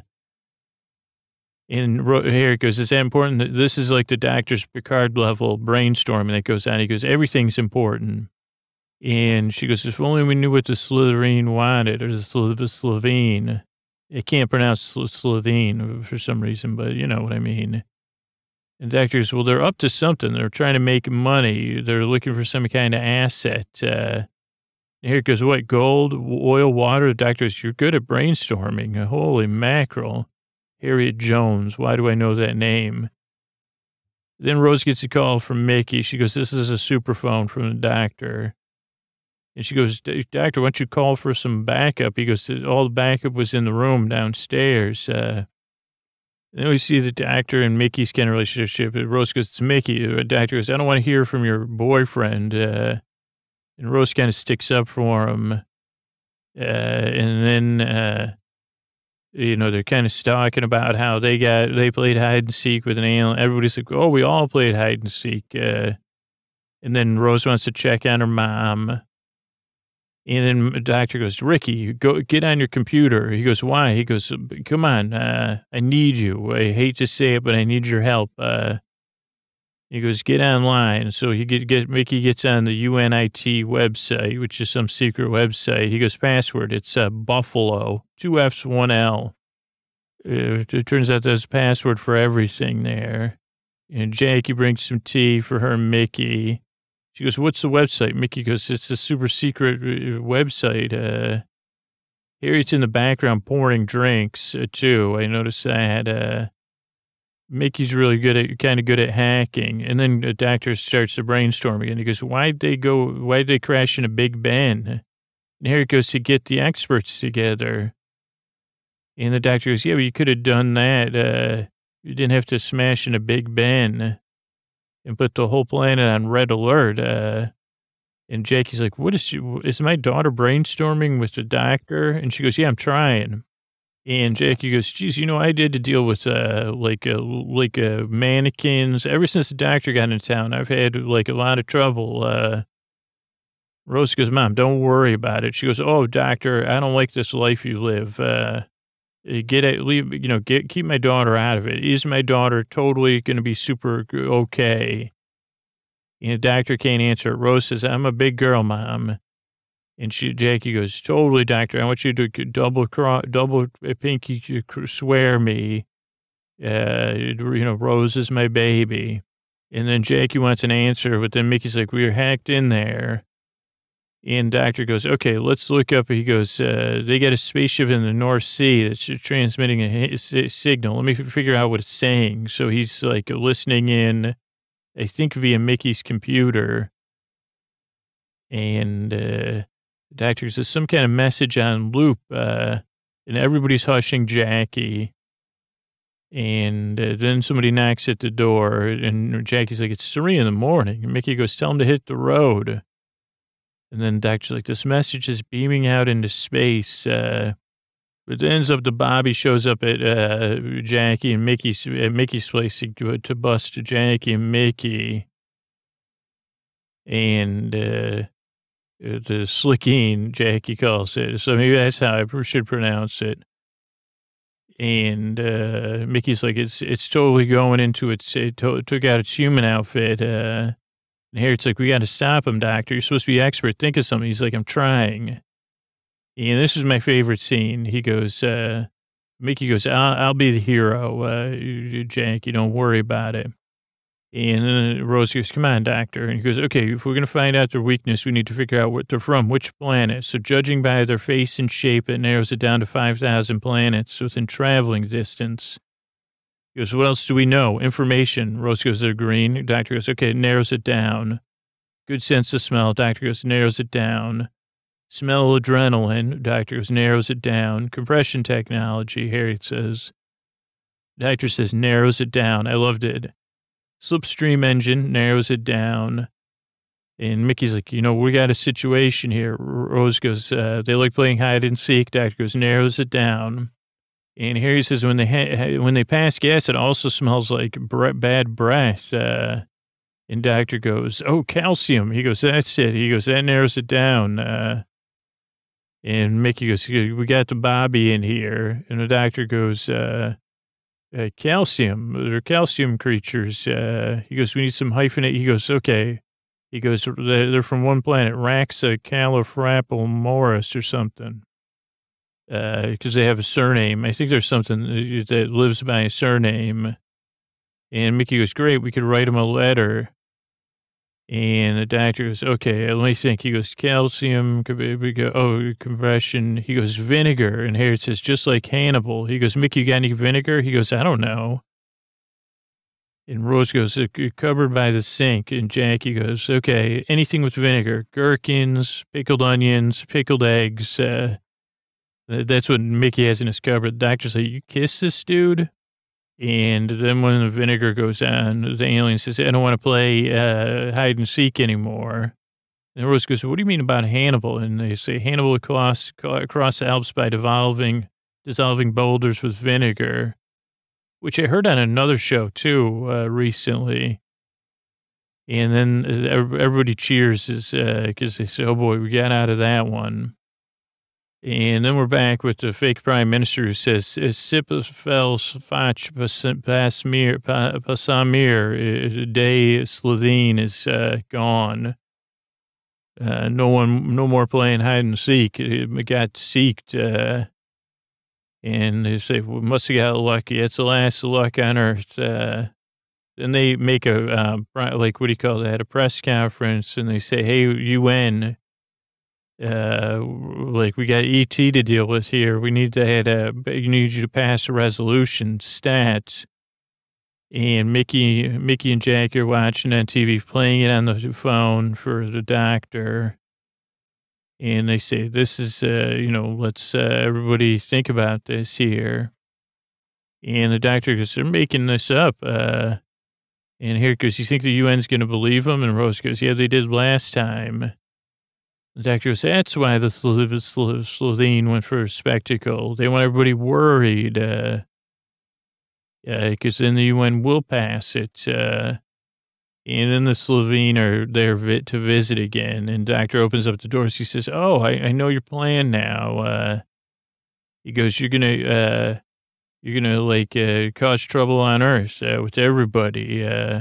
and here it goes, is that important? This is like the doctor's Picard level brainstorming that goes on. He goes, everything's important. And she goes, if only we knew what the Slytherin wanted, or the Slovene. I can't pronounce Slovene for some reason, but you know what I mean. And doctors, well, they're up to something. They're trying to make money. They're looking for some kind of asset. Uh, here it goes, what, gold, oil, water? The doctors, you're good at brainstorming. Holy mackerel. Harriet Jones. Why do I know that name? Then Rose gets a call from Mickey. She goes, this is a superphone from the doctor. And she goes, doctor, why don't you call for some backup? He goes, all the backup was in the room downstairs. Uh, then we see the doctor and Mickey's kind of relationship. Rose goes, it's Mickey. The doctor goes, I don't want to hear from your boyfriend. Uh, and Rose kind of sticks up for him. Uh, and then, uh, you know, they're kind of talking about how they got, they played hide and seek with an alien. Everybody's like, oh, we all played hide and seek. Uh, and then Rose wants to check on her mom. And then the doctor goes, Ricky, go get on your computer. He goes, why? He goes, come on, uh, I need you. I hate to say it, but I need your help. Uh, he goes, get online. So he get, get Mickey gets on the U N I T website, which is some secret website. He goes, password, it's uh, Buffalo, two F's, one L. Uh, it turns out there's a password for everything there. And Jackie brings some tea for her and Mickey. She goes, what's the website? Mickey goes, it's a super secret website. Uh, Harriet's in the background pouring drinks, uh, too. I noticed that. Uh, Mickey's really good at, kind of good at hacking. And then the doctor starts to brainstorm again. He goes, why'd they go, why'd they crash in a Big Ben? And Harriet goes, to get the experts together. And the doctor goes, yeah, well, you could have done that. Uh, you didn't have to smash in a Big Ben and put the whole planet on red alert. Uh, and Jackie's like, what is she, is my daughter brainstorming with the doctor? And she goes, yeah, I'm trying. And Jackie goes, geez, you know, I did to deal with, uh, like, uh, like, uh, mannequins. Ever since the doctor got into town, I've had, like, a lot of trouble. Uh, Rose goes, Mom, don't worry about it. She goes, oh, doctor, I don't like this life you live. Uh, Get it, leave, you know, get, keep my daughter out of it. Is my daughter totally going to be super okay? And the doctor can't answer it. Rose says, I'm a big girl, Mom. And she, Jackie goes, totally, doctor. I want you to double, double pinky swear me. Uh, you know, Rose is my baby. And then Jackie wants an answer, but then Mickey's like, we were hacked in there. And doctor goes, okay, let's look up. He goes, uh, they got a spaceship in the North Sea that's transmitting a, a signal. Let me f- figure out what it's saying. So he's like listening in, I think via Mickey's computer. And uh, doctor says some kind of message on loop. Uh, and everybody's hushing Jackie. And uh, then somebody knocks at the door. And Jackie's like, it's three in the morning. And Mickey goes, tell him to hit the road. And then doctor's like, this message is beaming out into space. Uh, but it ends up the Bobby shows up at uh, Jackie and Mickey's, at Mickey's place to, to bust Jackie and Mickey. And uh, the Slickeen, Jackie calls it. So maybe that's how I should pronounce it. And uh, Mickey's like, it's it's totally going into its, it to, took out its human outfit. Uh, And Harriet's like, we got to stop him, doctor. You're supposed to be expert. Think of something. He's like, I'm trying. And this is my favorite scene. He goes, uh, Mickey goes, I'll, I'll be the hero, uh, Jack. You don't worry about it. And then Rose goes, come on, doctor. And he goes, okay, if we're going to find out their weakness, we need to figure out what they're from, which planet. So judging by their face and shape, it narrows it down to five thousand planets within traveling distance. He goes, what else do we know? Information. Rose goes, they're green. Doctor goes, okay, it narrows it down. Good sense of smell. Doctor goes, narrows it down. Smell adrenaline. Doctor goes, narrows it down. Compression technology, Harriet says. Doctor says, narrows it down. I loved it. Slipstream engine, narrows it down. And Mickey's like, you know, we got a situation here. Rose goes, uh, they like playing hide and seek. Doctor goes, narrows it down. And Harry says when they ha- when they pass gas, it also smells like bre- bad breath. Uh, and doctor goes, oh, calcium. He goes, that's it. He goes, that narrows it down. Uh, and Mickey goes, we got the Bobby in here. And the doctor goes, uh, uh, calcium. They're calcium creatures. Uh, he goes, we need some hyphenate. He goes, okay. He goes, they're from one planet, Raxa Califrapplemoris or something. Because uh, they have a surname. I think there's something that lives by a surname. And Mickey goes, great, we could write him a letter. And the doctor goes, okay, let me think. He goes, calcium, we go, oh, compression. He goes, vinegar. And Harriet says, just like Hannibal. He goes, Mickey, you got any vinegar? He goes, I don't know. And Rose goes, covered by the sink. And Jackie goes, okay, anything with vinegar. Gherkins, pickled onions, pickled eggs, uh, that's what Mickey has in his cupboard. The doctor's like, you kiss this dude? And then when the vinegar goes on, the alien says, I don't want to play uh, hide and seek anymore. And Rose goes, what do you mean about Hannibal? And they say, Hannibal across, across the Alps by dissolving, dissolving boulders with vinegar, which I heard on another show, too, uh, recently. And then everybody cheers because uh, they say, oh, boy, we got out of that one. And then we're back with the fake prime minister who says, Sipafel Fach Pasamir, Pasamir, Day Slovene is uh, gone. Uh, no one, no more playing hide and seek. It got seeked. Uh, and they say, we must have got lucky. It's the last luck on earth. Uh, then they make a, uh, like, what do you call that? A press conference. And they say, hey, U N, Uh, like we got E T to deal with here. We need to have a, you need you to pass a resolution, stats. And Mickey, Mickey and Jackie are watching on T V, playing it on the phone for the doctor. And they say, this is, uh, you know, let's, uh, everybody think about this here. And the doctor goes, they're making this up. Uh, and here goes, you think the U N's going to believe them? And Rose goes, yeah, they did last time. The doctor goes, that's why the Slovene went for a spectacle. They want everybody worried, uh, uh, because then the U N will pass it. Uh, and then the Slovene are there vi- to visit again. And doctor opens up the doors. He says, oh, I, I know your plan now. Uh, he goes, you're going to, uh, you're going to like, uh, cause trouble on Earth, uh, with everybody. Uh,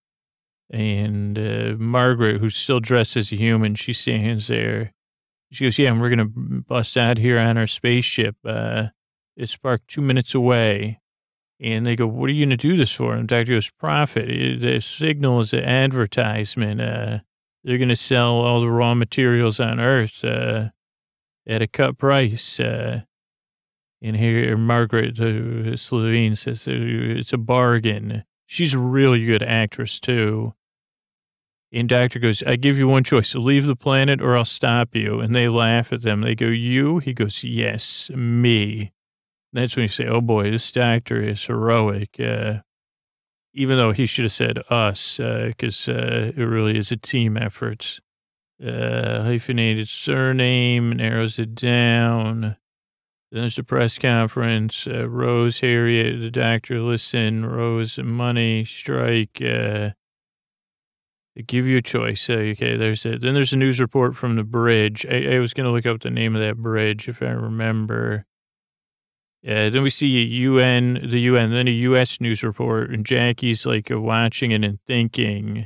And uh, Margaret, who's still dressed as a human, she stands there. She goes, yeah, and we're going to bust out here on our spaceship. Uh, it's parked two minutes away. And they go, what are you going to do this for? And the doctor goes, profit. The signal is an advertisement. Uh, they're going to sell all the raw materials on Earth uh, at a cut price. Uh, and here, Margaret uh, Slovene says uh, it's a bargain. She's a really good actress, too. And Doctor goes, I give you one choice. Leave the planet or I'll stop you. And they laugh at them. They go, you? He goes, yes, me. And that's when you say, oh, boy, this doctor is heroic. Uh, even though he should have said us, because uh, uh, it really is a team effort. Uh, hyphenated surname, narrows it down. Then there's a press conference. Uh, Rose, Harriet, the doctor, listen. Rose, money, strike. Uh, they give you a choice. Uh, okay, there's it. Then there's a news report from the bridge. I, I was going to look up the name of that bridge if I remember. Yeah, then we see a U N, the U N, then a U S news report, and Jackie's like uh, watching it and thinking.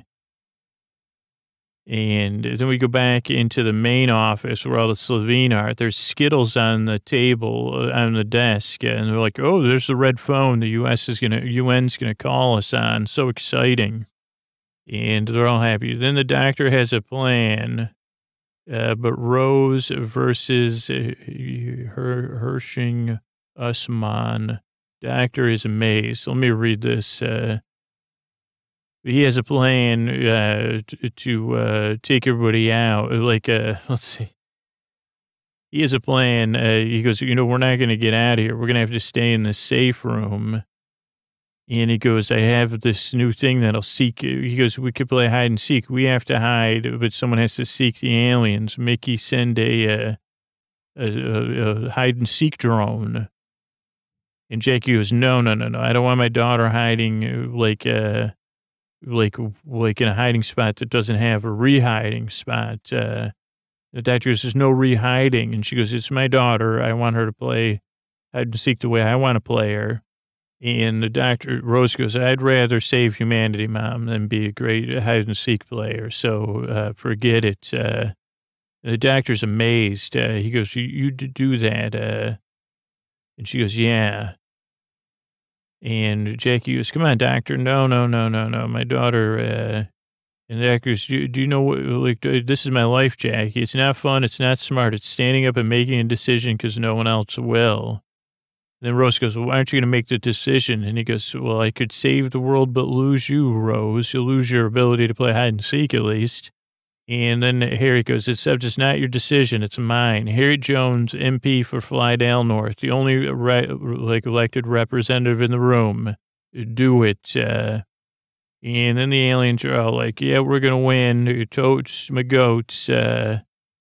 And then we go back into the main office where all the Slovene are. There's Skittles on the table, uh, on the desk, and they're like, oh, there's the red phone the U S is going to, U N's going to call us on. So exciting. And they're all happy. Then the doctor has a plan, uh, but Rose versus uh, her, Hershing Usman. Doctor is amazed. Let me read this. Uh, he has a plan uh, to, to uh, take everybody out. Like, uh, let's see. He has a plan. Uh, he goes, you know, we're not going to get out of here. We're going to have to stay in the safe room. And he goes, I have this new thing that'll seek. He goes, we could play hide and seek. We have to hide, but someone has to seek the aliens. Mickey, send a, uh, a, a, a hide and seek drone. And Jackie goes, no, no, no, no. I don't want my daughter hiding like, uh, like, like in a hiding spot that doesn't have a re-hiding spot. Uh, the doctor goes, there's no re-hiding. And she goes, it's my daughter. I want her to play hide and seek the way I want to play her. And the doctor, Rose goes, I'd rather save humanity, Mom, than be a great hide and seek player. So uh, forget it. Uh, the doctor's amazed. Uh, he goes, you, you do that. Uh, and she goes, yeah. And Jackie goes, come on, doctor. No, no, no, no, no. My daughter. Uh, and the doctor goes, do, do you know what, like, this is my life, Jackie. It's not fun. It's not smart. It's standing up and making a decision because no one else will. Then Rose goes, well, why aren't you going to make the decision? And he goes, well, I could save the world but lose you, Rose. You'll lose your ability to play hide and seek at least. And then Harry goes, except it's not your decision, it's mine. Harry Jones, M P for Flydale North, the only re- like elected representative in the room. Do it. Uh, and then the aliens are all like, yeah, we're going to win. Totes, my goats. Uh,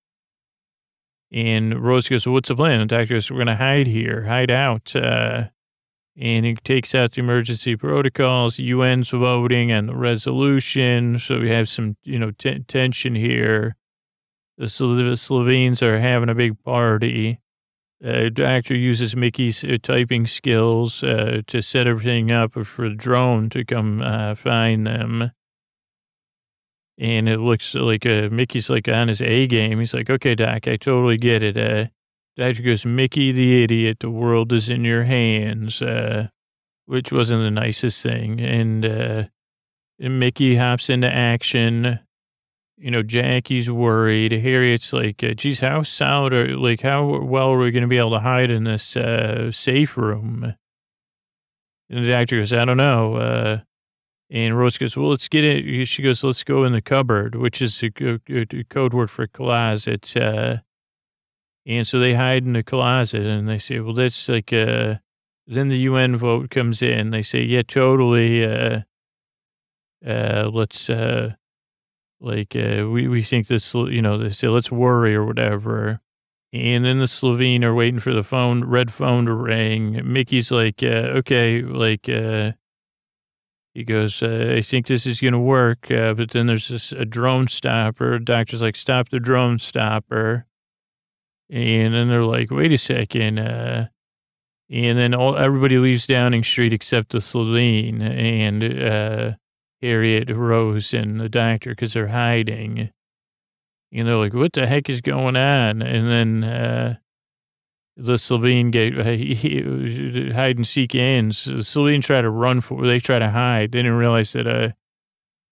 And Rose goes, well, what's the plan? And the doctor goes, we're going to hide here, hide out. Uh, and he takes out the emergency protocols. U N's voting on the resolution. So we have some, you know, t- tension here. The Slo- Slovenes are having a big party. Uh, doctor uses Mickey's uh, typing skills uh, to set everything up for the drone to come uh, find them. And it looks like uh, Mickey's like on his A game. He's like, okay, Doc, I totally get it. Uh, Doctor goes, Mickey the idiot, the world is in your hands, uh, which wasn't the nicest thing. And, uh, and Mickey hops into action. You know, Jackie's worried. Harriet's like, uh, geez, how solid are, like, how well are we going to be able to hide in this uh, safe room? And the doctor goes, I don't know. Uh, And Rose goes, well, let's get it. She goes, let's go in the cupboard, which is a, a, a code word for closet. Uh, and so they hide in the closet and they say, well, that's like, uh, then the U N vote comes in. They say, yeah, totally. Uh, uh, let's, uh, like, uh, we, we think this, you know, they say, let's worry or whatever. And then the Slovene are waiting for the phone, red phone to ring. Mickey's like, uh, okay, like, uh, he goes, uh, I think this is going to work. Uh, but then there's this, a drone stopper. Doctor's like, stop the drone stopper. And then they're like, wait a second. Uh, and then all, everybody leaves Downing Street except the Slovene and uh, Harriet, Rose, and the doctor because they're hiding. And they're like, what the heck is going on? And then uh, the Slovene get uh, hide and seek ends. The Slovene try to run for, they try to hide. They didn't realize that uh,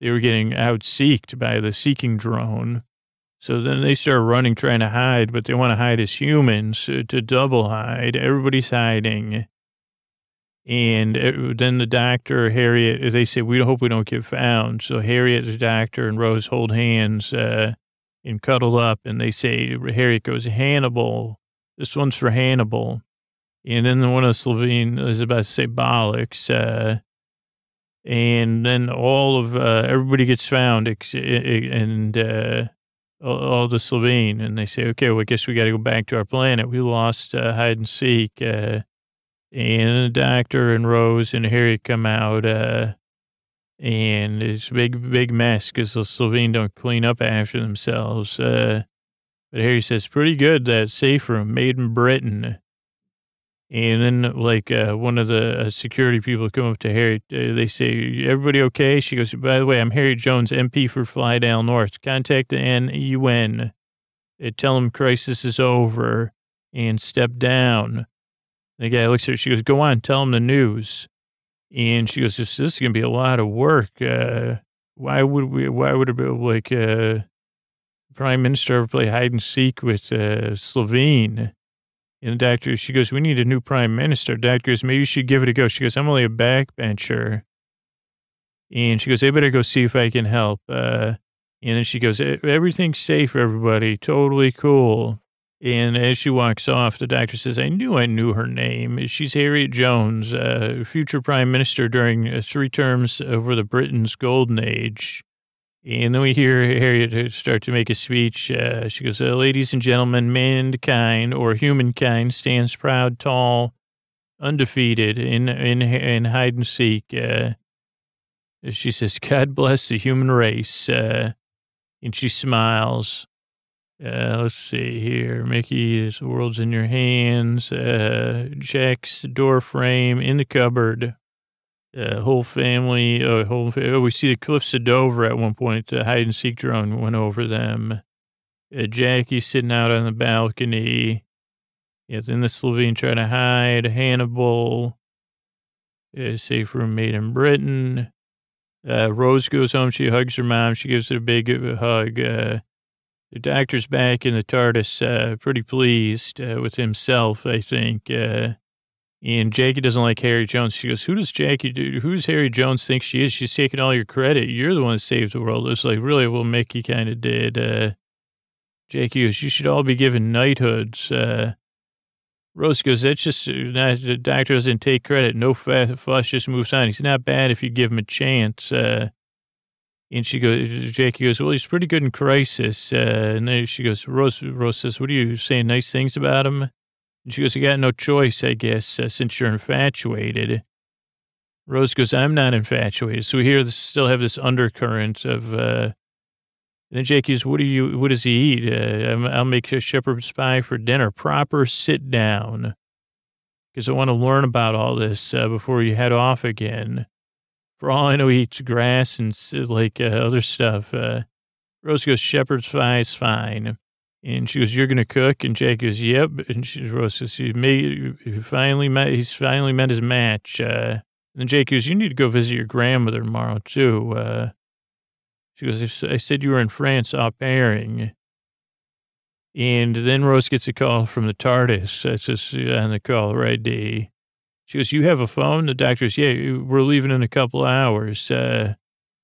they were getting out-seeked by the seeking drone. So then they start running, trying to hide, but they want to hide as humans uh, to double hide. Everybody's hiding. And uh, then the doctor, Harriet, they say, we hope we don't get found. So Harriet, the doctor, and Rose hold hands uh, and cuddle up. And they say, Harriet goes, Hannibal. This one's for Hannibal. And then one of Slovene is about to say bollocks. Uh, and then all of, uh, everybody gets found ex- and uh, all, all the Slovene. And they say, okay, well, I guess we got to go back to our planet. We lost uh, hide and seek. Uh, and the doctor and Rose and Harriet come out. Uh, and it's a big, big mess because the Slovene don't clean up after themselves. Uh, but Harriet says, pretty good, that safe room, made in Britain. And then, like, uh, one of the uh, security people come up to Harriet. Uh, they say, everybody okay? She goes, by the way, I'm Harriet Jones, M P for Flydale North. Contact the N U N. Uh, tell them crisis is over and step down. The guy looks at her. She goes, go on, tell them the news. And she goes, this, this is going to be a lot of work. Uh, why would we, why would it be like, uh, Prime Minister ever play hide and seek with uh, Slovene? And the doctor, she goes, we need a new prime minister. Doctor goes, maybe you should give it a go. She goes, I'm only a backbencher. And she goes, I better go see if I can help. Uh, and then she goes, everything's safe, everybody. Totally cool. And as she walks off, the doctor says, I knew I knew her name. She's Harriet Jones, uh, future prime minister during uh, three terms over the Britain's golden age. And then we hear Harriet start to make a speech. Uh, she goes, uh, ladies and gentlemen, mankind or humankind stands proud, tall, undefeated in, in, in hide and seek. Uh, she says, God bless the human race. Uh, and she smiles. Uh, let's see here. Mickey, the world's in your hands. Uh, Jack's door frame in the cupboard. Uh, whole family, uh, whole, oh, we see the cliffs of Dover at one point. The hide and seek drone went over them. Uh, Jackie sitting out on the balcony. Yeah, then the Slovene trying to hide. Hannibal, uh, safe room made in Britain. Uh, Rose goes home. She hugs her mom. She gives her a big hug. Uh, the doctor's back in the TARDIS, uh, pretty pleased uh, with himself, I think. Uh, And Jackie doesn't like Harry Jones. She goes, who does Jackie do? Who does Harry Jones think she is? She's taking all your credit. You're the one that saved the world. It's like, really, well, Mickey kind of did. Uh, Jackie goes, you should all be given knighthoods. Uh, Rose goes, that's just, not, the doctor doesn't take credit. No fuss, just moves on. He's not bad if you give him a chance. Uh, and she goes, Jackie goes, well, he's pretty good in crisis. Uh, and then she goes, Rose, Rose says, what are you saying, nice things about him? And she goes, I got no choice, I guess, uh, since you're infatuated. Rose goes, I'm not infatuated. So we hear this, still have this undercurrent of, uh, then Jake goes, what do you, what does he eat? Uh, I'll make a shepherd's pie for dinner. Proper sit down. Because I want to learn about all this uh, before you head off again. For all I know, he eats grass and like uh, other stuff. Uh, Rose goes, shepherd's pie is fine. And she goes, you're going to cook? And Jake goes, yep. And she, Rose says, he, made, he finally met, he's finally met his match. Uh, and Jake goes, you need to go visit your grandmother tomorrow, too. Uh, she goes, I said you were in France au pairing. And then Rose gets a call from the TARDIS. That's just on the call, right, D? She goes, you have a phone? The doctor goes, yeah, we're leaving in a couple of hours. Uh,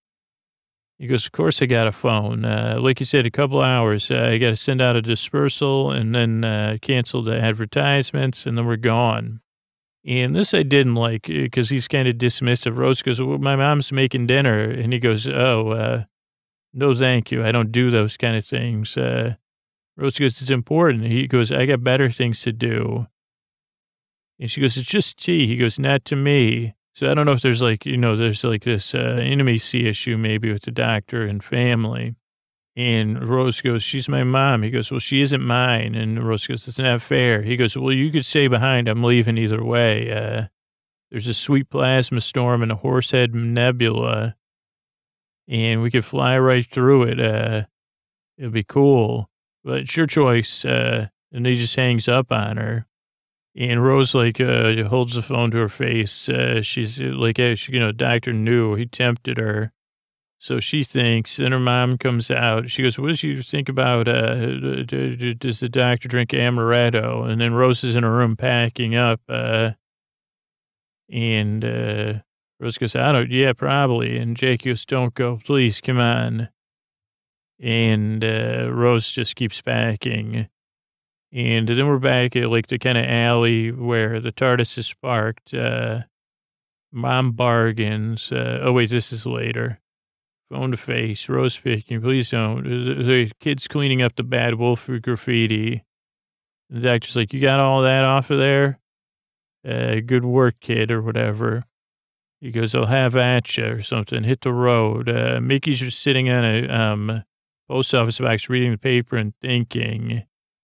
He goes, of course I got a phone. Uh, like you said, a couple hours. Uh, I got to send out a dispersal and then uh, cancel the advertisements, and then we're gone. And this I didn't like because he's kind of dismissive. Rose goes, well, my mom's making dinner. And he goes, oh, uh, no, thank you. I don't do those kind of things. Uh, Rose goes, it's important. He goes, I got better things to do. And she goes, it's just tea. He goes, not to me. So I don't know if there's like, you know, there's like this uh, intimacy issue maybe with the doctor and family. And Rose goes, she's my mom. He goes, well, she isn't mine. And Rose goes, it's not fair. He goes, well, you could stay behind. I'm leaving either way. Uh, there's a sweet plasma storm in a Horsehead Nebula, and we could fly right through it. Uh, it'll be cool. But it's your choice. Uh, and he just hangs up on her. And Rose, like, uh, holds the phone to her face. Uh, she's like, uh, she, you know, doctor knew he tempted her. So she thinks, then her mom comes out. She goes, what does you think about, uh, does the doctor drink amaretto? And then Rose is in her room packing up. Uh, and uh, Rose goes, I don't, yeah, probably. And Jake goes, don't go, please, come on. And uh, Rose just keeps packing. And then we're back at like the kind of alley where the TARDIS is parked. Uh, mom bargains. Uh, oh, wait, this is later. Phone to face, Rose picking, please don't. The kid's cleaning up the Bad Wolf graffiti. The doctor's like, you got all that off of there? Uh, good work, kid, or whatever. He goes, I'll have at you or something. Hit the road. Uh, Mickey's just sitting on a um, post office box reading the paper and thinking.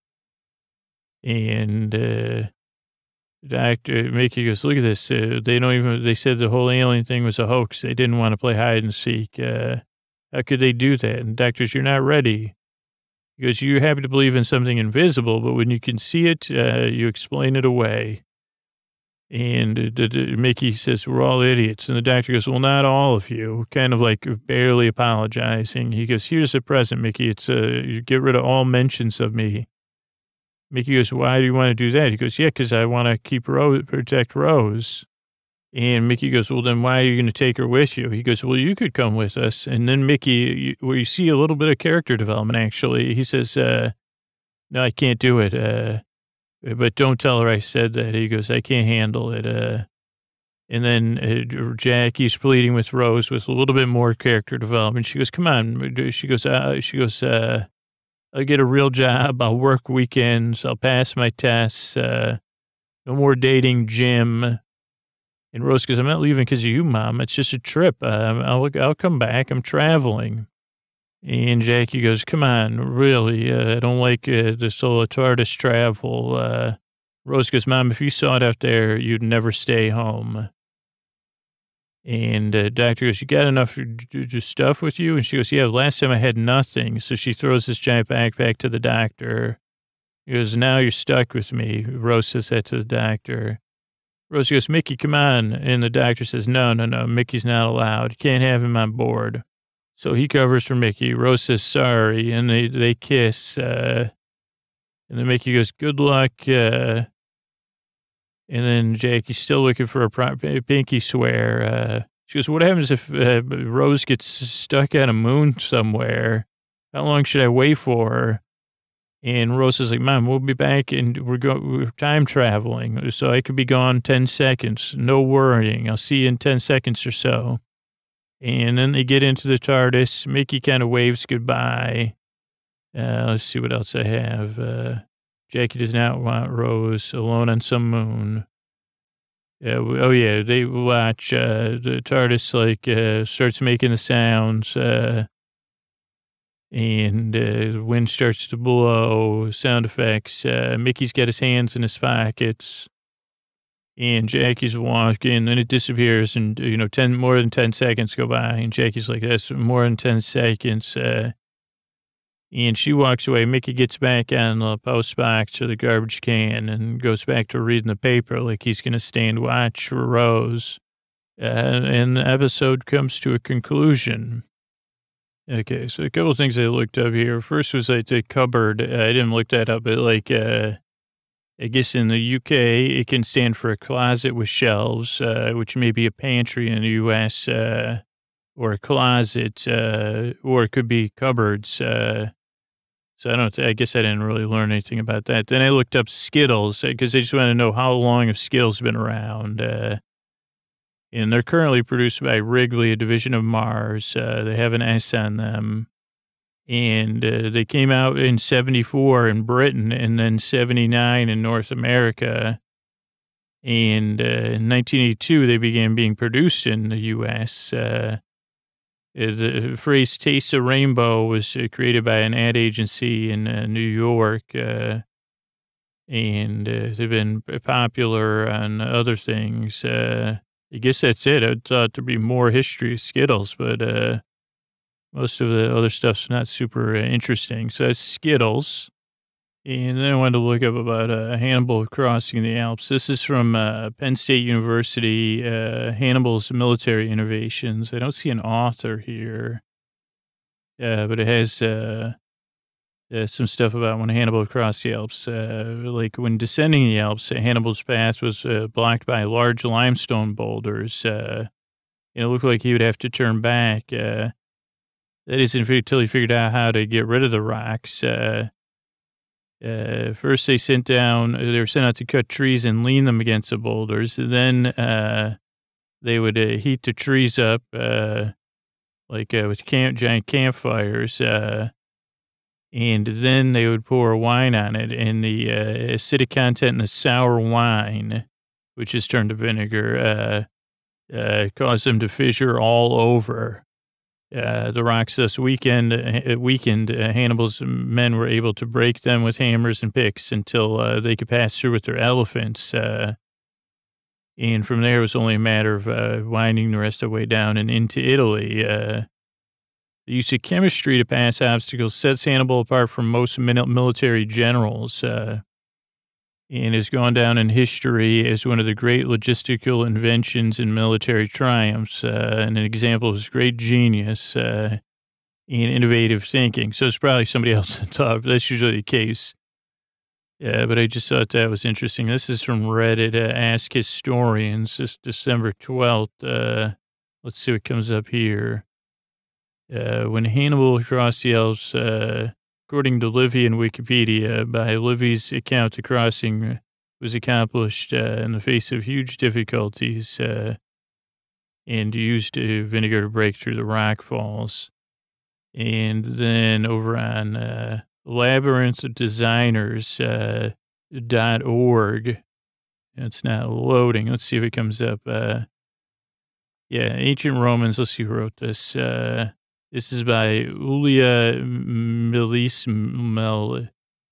And uh, Doctor Mickey goes, look at this. Uh, they don't even, they said the whole alien thing was a hoax. They didn't want to play hide and seek. Uh, how could they do that? And doctors, you're not ready. He goes, you're happy to believe in something invisible, but when you can see it, uh, you explain it away. And uh, d- d- Mickey says, we're all idiots. And the doctor goes, well, not all of you, kind of like barely apologizing. He goes, here's a present, Mickey. It's uh, you get rid of all mentions of me. Mickey goes, why do you want to do that? He goes, yeah, because I want to keep Rose, protect Rose. And Mickey goes, well, then why are you going to take her with you? He goes, well, you could come with us. And then Mickey, where you see a little bit of character development, actually, he says, uh, no, I can't do it. Uh, but don't tell her I said that. He goes, I can't handle it. Uh, and then uh, Jackie's pleading with Rose with a little bit more character development. She goes, come on. She goes, uh, she goes, uh, I'll get a real job. I'll work weekends. I'll pass my tests. Uh, no more dating Jim. And Rose goes, I'm not leaving because of you, Mom. It's just a trip. Uh, I'll, I'll come back. I'm traveling. And Jackie goes, come on, really? Uh, I don't like uh, this whole TARDIS travel. Uh, Rose goes, Mom, if you saw it out there, you'd never stay home. And uh, doctor goes, you got enough stuff with you? And she goes, yeah, last time I had nothing. So she throws this giant backpack to the doctor. He goes, now you're stuck with me. Rose says that to the doctor. Rose goes, Mickey, come on. And the doctor says, no, no, no, Mickey's not allowed. You can't have him on board. So he covers for Mickey. Rose says, sorry. And they, they kiss. Uh, and then Mickey goes, good luck. Uh, And then Jackie's still looking for a pro- pinky swear. Uh, she goes, what happens if uh, Rose gets stuck on a moon somewhere? How long should I wait for her? And Rose is like, Mom, we'll be back and we're, go- we're time traveling. So I could be gone ten seconds. No worrying. I'll see you in ten seconds or so. And then they get into the TARDIS. Mickey kind of waves goodbye. Uh, let's see what else I have. Uh, Jackie does not want Rose alone on some moon. Uh, oh, yeah, they watch uh, the TARDIS, like, uh, starts making the sounds, uh, and uh, the wind starts to blow, sound effects. Uh, Mickey's got his hands in his pockets, and Jackie's walking, then it disappears, and, you know, ten more than ten seconds go by, and Jackie's like, that's more than ten seconds, uh, and she walks away. Mickey gets back on the post box or the garbage can and goes back to reading the paper like he's going to stand watch for Rose. Uh, and the episode comes to a conclusion. Okay, so a couple of things I looked up here. First was like the cupboard. Uh, I didn't look that up, but like, uh, I guess in the U K, it can stand for a closet with shelves, uh, which may be a pantry in the U S, uh, or a closet, uh, or it could be cupboards. Uh, so I don't, I guess I didn't really learn anything about that. Then I looked up Skittles because I just want to know how long have Skittles been around. Uh, and they're currently produced by Wrigley, a division of Mars. Uh, they have an S on them. And uh, they came out in seventy-four in Britain and then seventy-nine in North America. And uh, in nineteen eighty-two, they began being produced in the U S. Uh, the phrase Taste of Rainbow was created by an ad agency in uh, New York. Uh, and uh, they've been popular on other things. Uh, I guess that's it. I thought there'd be more history of Skittles, but uh, most of the other stuff's not super uh, interesting. So that's Skittles. And then I wanted to look up about uh, Hannibal crossing the Alps. This is from uh, Penn State University, uh, Hannibal's Military Innovations. I don't see an author here. Uh, but it has uh, uh, some stuff about when Hannibal crossed the Alps. Uh, like when descending the Alps, Hannibal's path was uh, blocked by large limestone boulders. Uh, and it looked like he would have to turn back. Uh, that isn't until he figured out how to get rid of the rocks. Uh, uh, first, they sent down, they were sent out to cut trees and lean them against the boulders. Then uh, they would uh, heat the trees up, uh, like uh, with camp, giant campfires. Uh, and then they would pour wine on it, and the uh, acidic content in the sour wine, which is turned to vinegar, uh, uh, caused them to fissure all over. Uh, the rocks thus weakened, uh, weakened uh, Hannibal's men were able to break them with hammers and picks until uh, they could pass through with their elephants. Uh, and from there, it was only a matter of uh, winding the rest of the way down and into Italy. Uh, the use of chemistry to pass obstacles sets Hannibal apart from most military generals, uh, and has gone down in history as one of the great logistical inventions and military triumphs, uh, and an example of his great genius uh, and innovative thinking. So it's probably somebody else on top. That's usually the case. Yeah, but I just thought that was interesting. This is from Reddit, uh, Ask Historians, this December twelfth. Uh, let's see what comes up here. Uh, when Hannibal crossed the Alps, uh, according to Livy and Wikipedia, by Livy's account, the crossing was accomplished uh, in the face of huge difficulties uh, and used uh, vinegar to break through the rock falls. And then over on uh, labyrinth designers dot org, uh, it's not loading. Let's see if it comes up. Uh, yeah, Ancient Romans. Let's see who wrote this. Uh, This is by Ulia Millesima,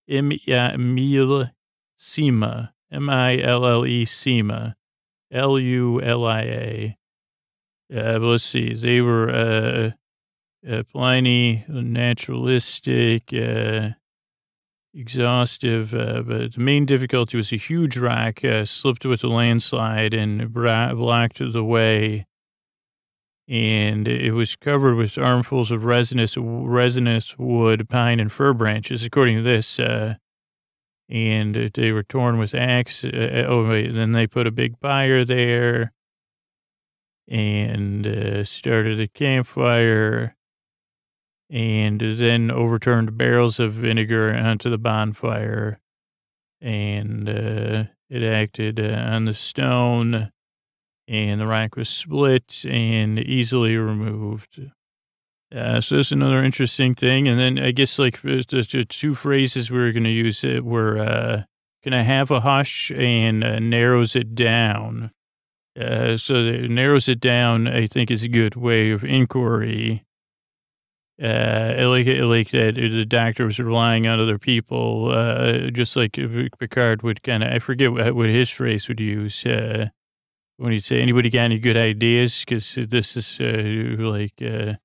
Millesima, M I L L E Sima, L U L I A. Uh, but let's see, they were uh, uh, Pliny, naturalistic, uh, exhaustive, uh, but the main difficulty was a huge rock uh, slipped with a landslide and blocked the way. And it was covered with armfuls of resinous, resinous wood, pine, and fir branches, according to this. Uh, and they were torn with axe. Uh, oh, wait, then they put a big fire there and uh, started a campfire and then overturned barrels of vinegar onto the bonfire. And uh, it acted uh, on the stone. And the rock was split and easily removed. Uh, so that's another interesting thing. And then I guess like the, the two phrases we were going to use it were, uh, can I have a hush, and uh, narrows it down. Uh, so it narrows it down, I think, is a good way of inquiry. Uh, I like it, like that the doctor was relying on other people, uh, just like Picard would kind of, I forget what, what his phrase would use, uh, when he'd say, anybody got any good ideas? Because this is uh, like, uh,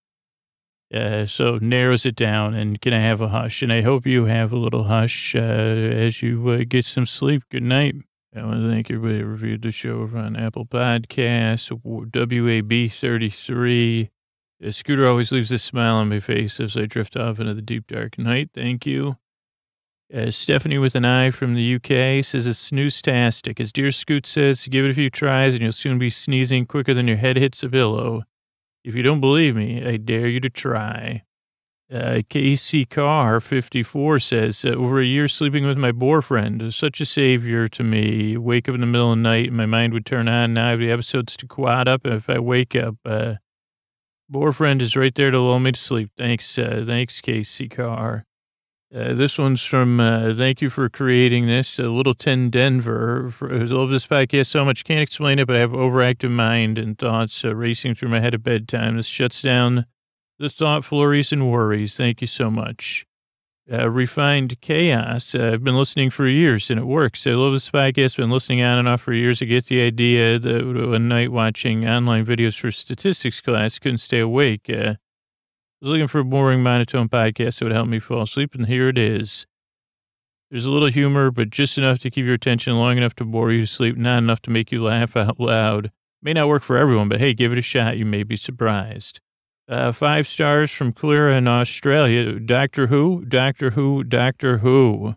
uh, so narrows it down, and can I have a hush? And I hope you have a little hush uh, as you uh, get some sleep. Good night. I want to thank everybody who reviewed the show over on Apple Podcasts, W A B thirty-three. Uh, Scooter always leaves a smile on my face as I drift off into the deep, dark night. Thank you. Uh, Stephanie with an eye from the U K says it's snooze-tastic. As Dear Scoot says, give it a few tries and you'll soon be sneezing quicker than your head hits the pillow. If you don't believe me, I dare you to try. Uh, Casey Carr, fifty-four, says, uh, over a year sleeping with my boyfriend, such a savior to me. Wake up in the middle of the night and my mind would turn on. Now I have the episodes to quad up, and if I wake up, uh, boyfriend is right there to lull me to sleep. Thanks, uh, thanks, Casey Carr. Uh, this one's from, uh, thank you for creating this, uh, Little Ten Denver. For, I love this podcast so much, can't explain it, but I have overactive mind and thoughts uh, racing through my head at bedtime. This shuts down the thought flurries and worries. Thank you so much. Uh, Refined Chaos, uh, I've been listening for years, and it works. I love this podcast, been listening on and off for years. I get the idea that one night watching online videos for statistics class, couldn't stay awake. Uh, I was looking for a boring, monotone podcast that would help me fall asleep, and here it is. There's a little humor, but just enough to keep your attention long enough to bore you to sleep, not enough to make you laugh out loud. May not work for everyone, but hey, give it a shot. You may be surprised. Uh, five stars from Clara in Australia. Doctor Who, Doctor Who, Doctor Who.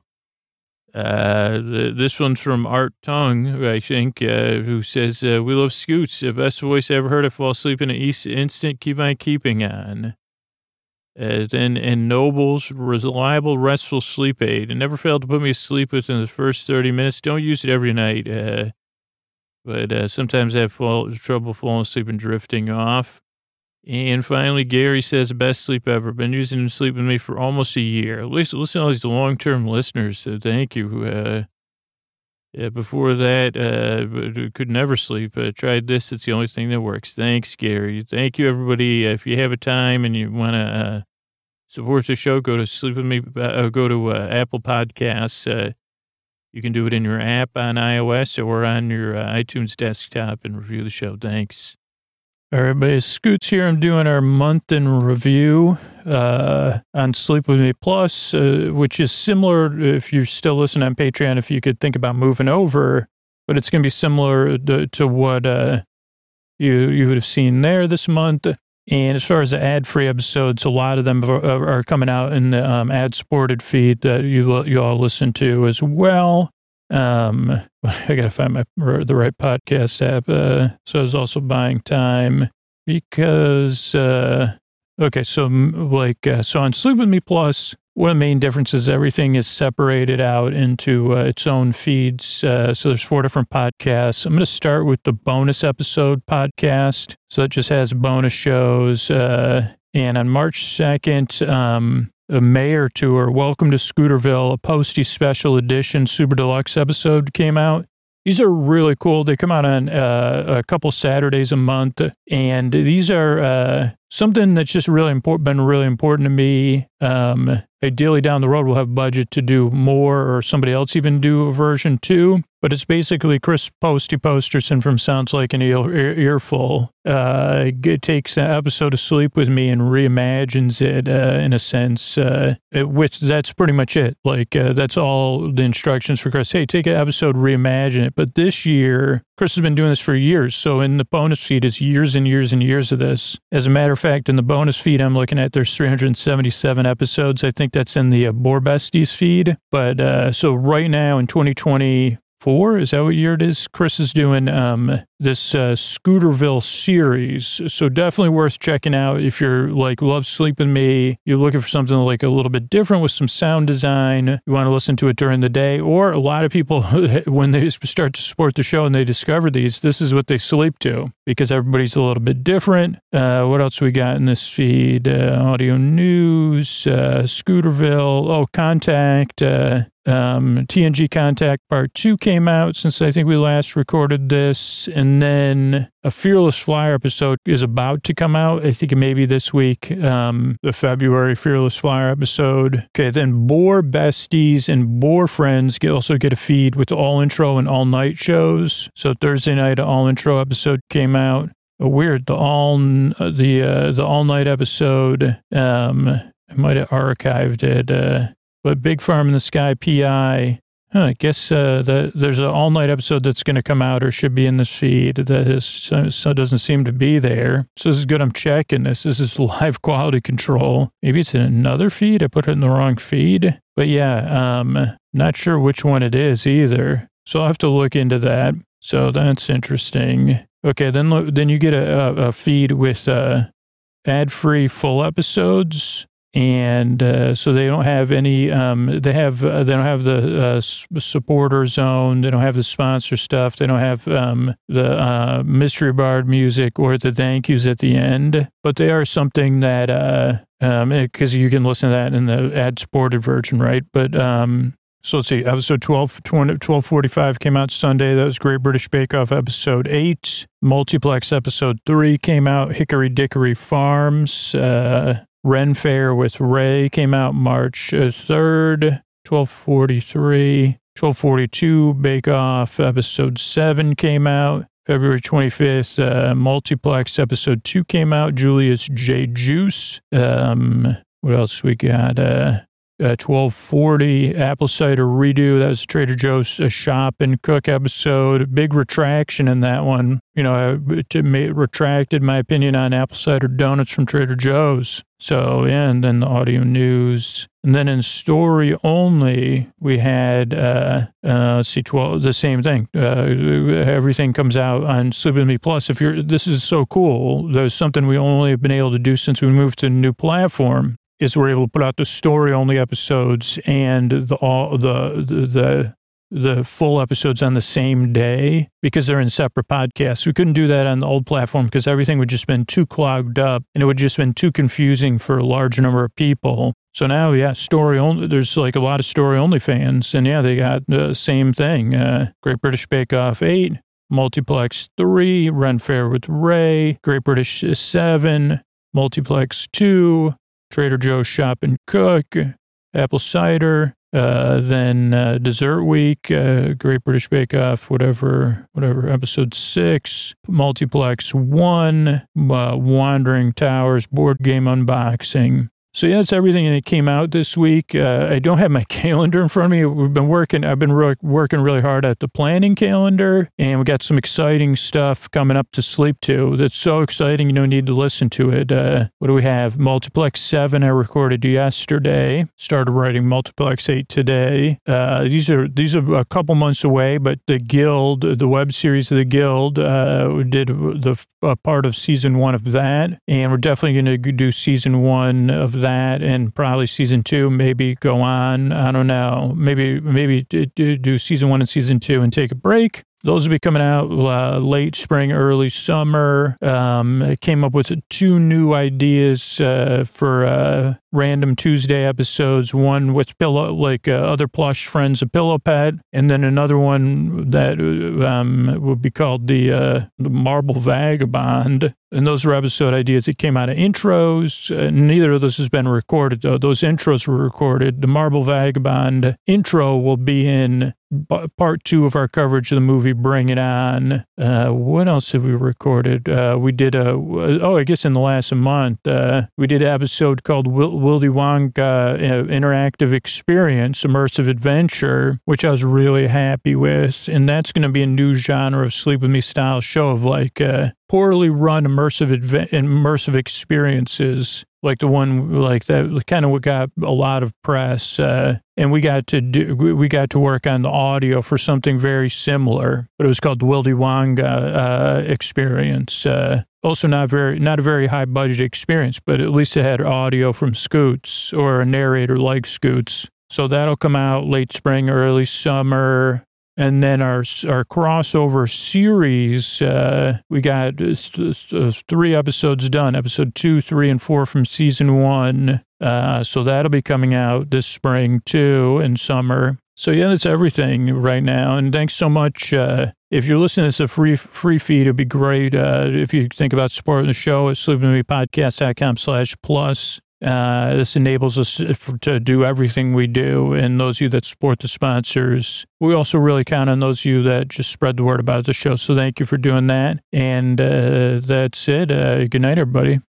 Uh, th- this one's from Art Tongue, I think, uh, who says, uh, we love Scoots. The best voice I ever heard. I fall asleep in an east instant. Keep on keeping on. Uh, then, and Noble's reliable, restful sleep aid. It never failed to put me asleep within the first thirty minutes. Don't use it every night. Uh, but uh, sometimes I have fall, trouble falling asleep and drifting off. And finally, Gary says, best sleep ever. Been using him to sleep with me for almost a year. Listen, listen to all these long-term listeners, so thank you. Uh, yeah, before that, uh, could never sleep. Uh, tried this. It's the only thing that works. Thanks, Gary. Thank you, everybody. Uh, if you have a time and you want to uh, support the show, go to Sleep With Me, uh, go to uh, Apple Podcasts. Uh, you can do it in your app on iOS or on your uh, iTunes desktop and review the show. Thanks. All right, everybody, Scoots here. I'm doing our month in review uh, on Sleep With Me Plus, uh, which is similar, if you're still listening on Patreon, if you could think about moving over, but it's going to be similar to, to what uh, you you would have seen there this month. And as far as the ad-free episodes, a lot of them are, are coming out in the um, ad-supported feed that you you all listen to as well. Um, I gotta find my the right podcast app. Uh, so I was also buying time because, uh, okay, so like, uh, so on Sleep With Me Plus, one of the main differences, everything is separated out into uh, its own feeds. Uh, so there's four different podcasts. I'm going to start with the bonus episode podcast. So it just has bonus shows. Uh, and on March second, um, a Mayor Tour, Welcome to Scooterville, a Posty Special Edition Super Deluxe episode came out. These are really cool. They come out on uh, a couple Saturdays a month, and these are uh, something that's just really important, been really important to me. Um, ideally, down the road, we'll have budget to do more, or somebody else even do a version two. But it's basically Chris Posty Posterson from Sounds Like an Ear, Earful. Uh, it takes an episode of Sleep With Me and reimagines it uh, in a sense. Uh, it, which that's pretty much it. Like uh, that's all the instructions for Chris. Hey, take an episode, reimagine it. But this year, Chris has been doing this for years. So in the bonus feed, it's years and years and years of this. As a matter of fact, in the bonus feed I'm looking at, there's three hundred seventy-seven episodes. I think that's in the uh, Boar Besties feed. But uh, so right now in twenty twenty-four, is that what year it is? Chris is doing um, this uh, Scooterville series. So definitely worth checking out if you're like, love Sleep With Me. You're looking for something like a little bit different with some sound design. You want to listen to it during the day. Or a lot of people, when they start to support the show and they discover these, this is what they sleep to because everybody's a little bit different. Uh, what else we got in this feed? Uh, audio news, uh, Scooterville, oh, Contact, uh, Um, T N G Contact Part two came out since I think we last recorded this. And then a Fearless Flyer episode is about to come out. I think maybe this week, um, the February Fearless Flyer episode. Okay, then Boar Besties and Boar Friends get, also get a feed with all intro and all night shows. So Thursday night, an all intro episode came out. Oh, weird, the all the uh, the all night episode. Um, I might have archived it. Uh, But Big Farm in the Sky P I, huh, I guess uh, the, there's an all-night episode that's going to come out or should be in this feed that is, so, so doesn't seem to be there. So this is good. I'm checking this. This is live quality control. Maybe it's in another feed. I put it in the wrong feed. But yeah, um, not sure which one it is either. So I'll have to look into that. So that's interesting. Okay, then then you get a, a feed with uh, ad-free full episodes. And uh, so they don't have any. Um, they have. Uh, they don't have the uh, supporter zone. They don't have the sponsor stuff. They don't have um, the uh, mystery bard music or the thank yous at the end. But they are something that because uh, um, you can listen to that in the ad supported version, right? But um, so let's see. Episode twelve, twelve forty-five came out Sunday. That was Great British Bake Off episode eight. Multiplex episode three came out. Hickory Dickory Farms. Uh, Ren Fair with Ray came out March third, twelve forty-three, twelve forty-two, Bake Off episode seven came out, February twenty-fifth, uh, Multiplex episode two came out, Julius J. Juice. Um, what else we got? Uh, uh, twelve forty apple cider redo. That was a Trader Joe's a shop and cook episode. Big retraction in that one. You know, I it retracted my opinion on apple cider donuts from Trader Joe's. So, yeah, and then the audio news. And then in story only, we had, uh, uh, let's see, twelve, the same thing. Uh, everything comes out on Sleep With Me Plus. If you're, this is so cool. There's something we only have been able to do since we moved to a new platform, is we're able to put out the story only episodes and the, all the, the, the, the full episodes on the same day because they're in separate podcasts. We couldn't do that on the old platform because everything would just been too clogged up and it would just been too confusing for a large number of people. So now, yeah, story only, there's like a lot of story only fans. And yeah, they got the same thing. Uh, Great British Bake Off eight, Multiplex three, Ren Fair with Ray, Great British seven, Multiplex two, Trader Joe's Shop and Cook, Apple Cider, Uh, then uh, Dessert Week, uh, Great British Bake Off, whatever, whatever, episode six, Multiplex one, uh, Wandering Towers, board game unboxing. So yeah, that's everything that came out this week. Uh, I don't have my calendar in front of me. We've been working, I've been re- working really hard at the planning calendar, and we got some exciting stuff coming up to sleep to. That's so exciting, you don't need to listen to it. Uh, what do we have? Multiplex seven I recorded yesterday. Started writing Multiplex eight today. Uh, these are these are a couple months away, but the Guild, the web series of the Guild, uh, we did the uh, part of season one of that, and we're definitely going to do season one of that, and probably season two, maybe go on. I don't know. Maybe maybe do season one and season two and take a break. Those will be coming out uh, late spring, early summer. Um, I came up with two new ideas uh, for uh, random Tuesday episodes. One with pillow, like uh, other plush friends, a pillow pet, and then another one that um, would be called the, uh, the Marble Vagabond. And those were episode ideas that came out of intros. Uh, neither of those has been recorded, though. Those intros were recorded. The Marble Vagabond intro will be in b- part two of our coverage of the movie Bring It On. Uh, what else have we recorded? Uh, we did a, oh, I guess in the last month, uh, we did an episode called Wil- Willy Wonka uh, Interactive Experience, Immersive Adventure, which I was really happy with. And that's going to be a new genre of Sleep With Me style show of like, uh, poorly run immersive adve- immersive experiences, like the one like that kind of what got a lot of press, uh, and we got to do we got to work on the audio for something very similar, but it was called the Willy Wonka uh, experience. Uh, also, not very not a very high budget experience, but at least it had audio from Scoots or a narrator like Scoots. So that'll come out late spring, early summer. And then our our crossover series, uh, we got three episodes done, episode two, three, and four from season one. Uh, so that'll be coming out this spring too, and summer. So yeah, that's everything right now. And thanks so much. Uh, if you're listening to this a free free feed, it'd be great uh, if you think about supporting the show at sleepwithmepodcast.com slash plus. Uh, this enables us to do everything we do. And those of you that support the sponsors, we also really count on those of you that just spread the word about the show. So thank you for doing that. And uh, that's it. Uh, good night, everybody.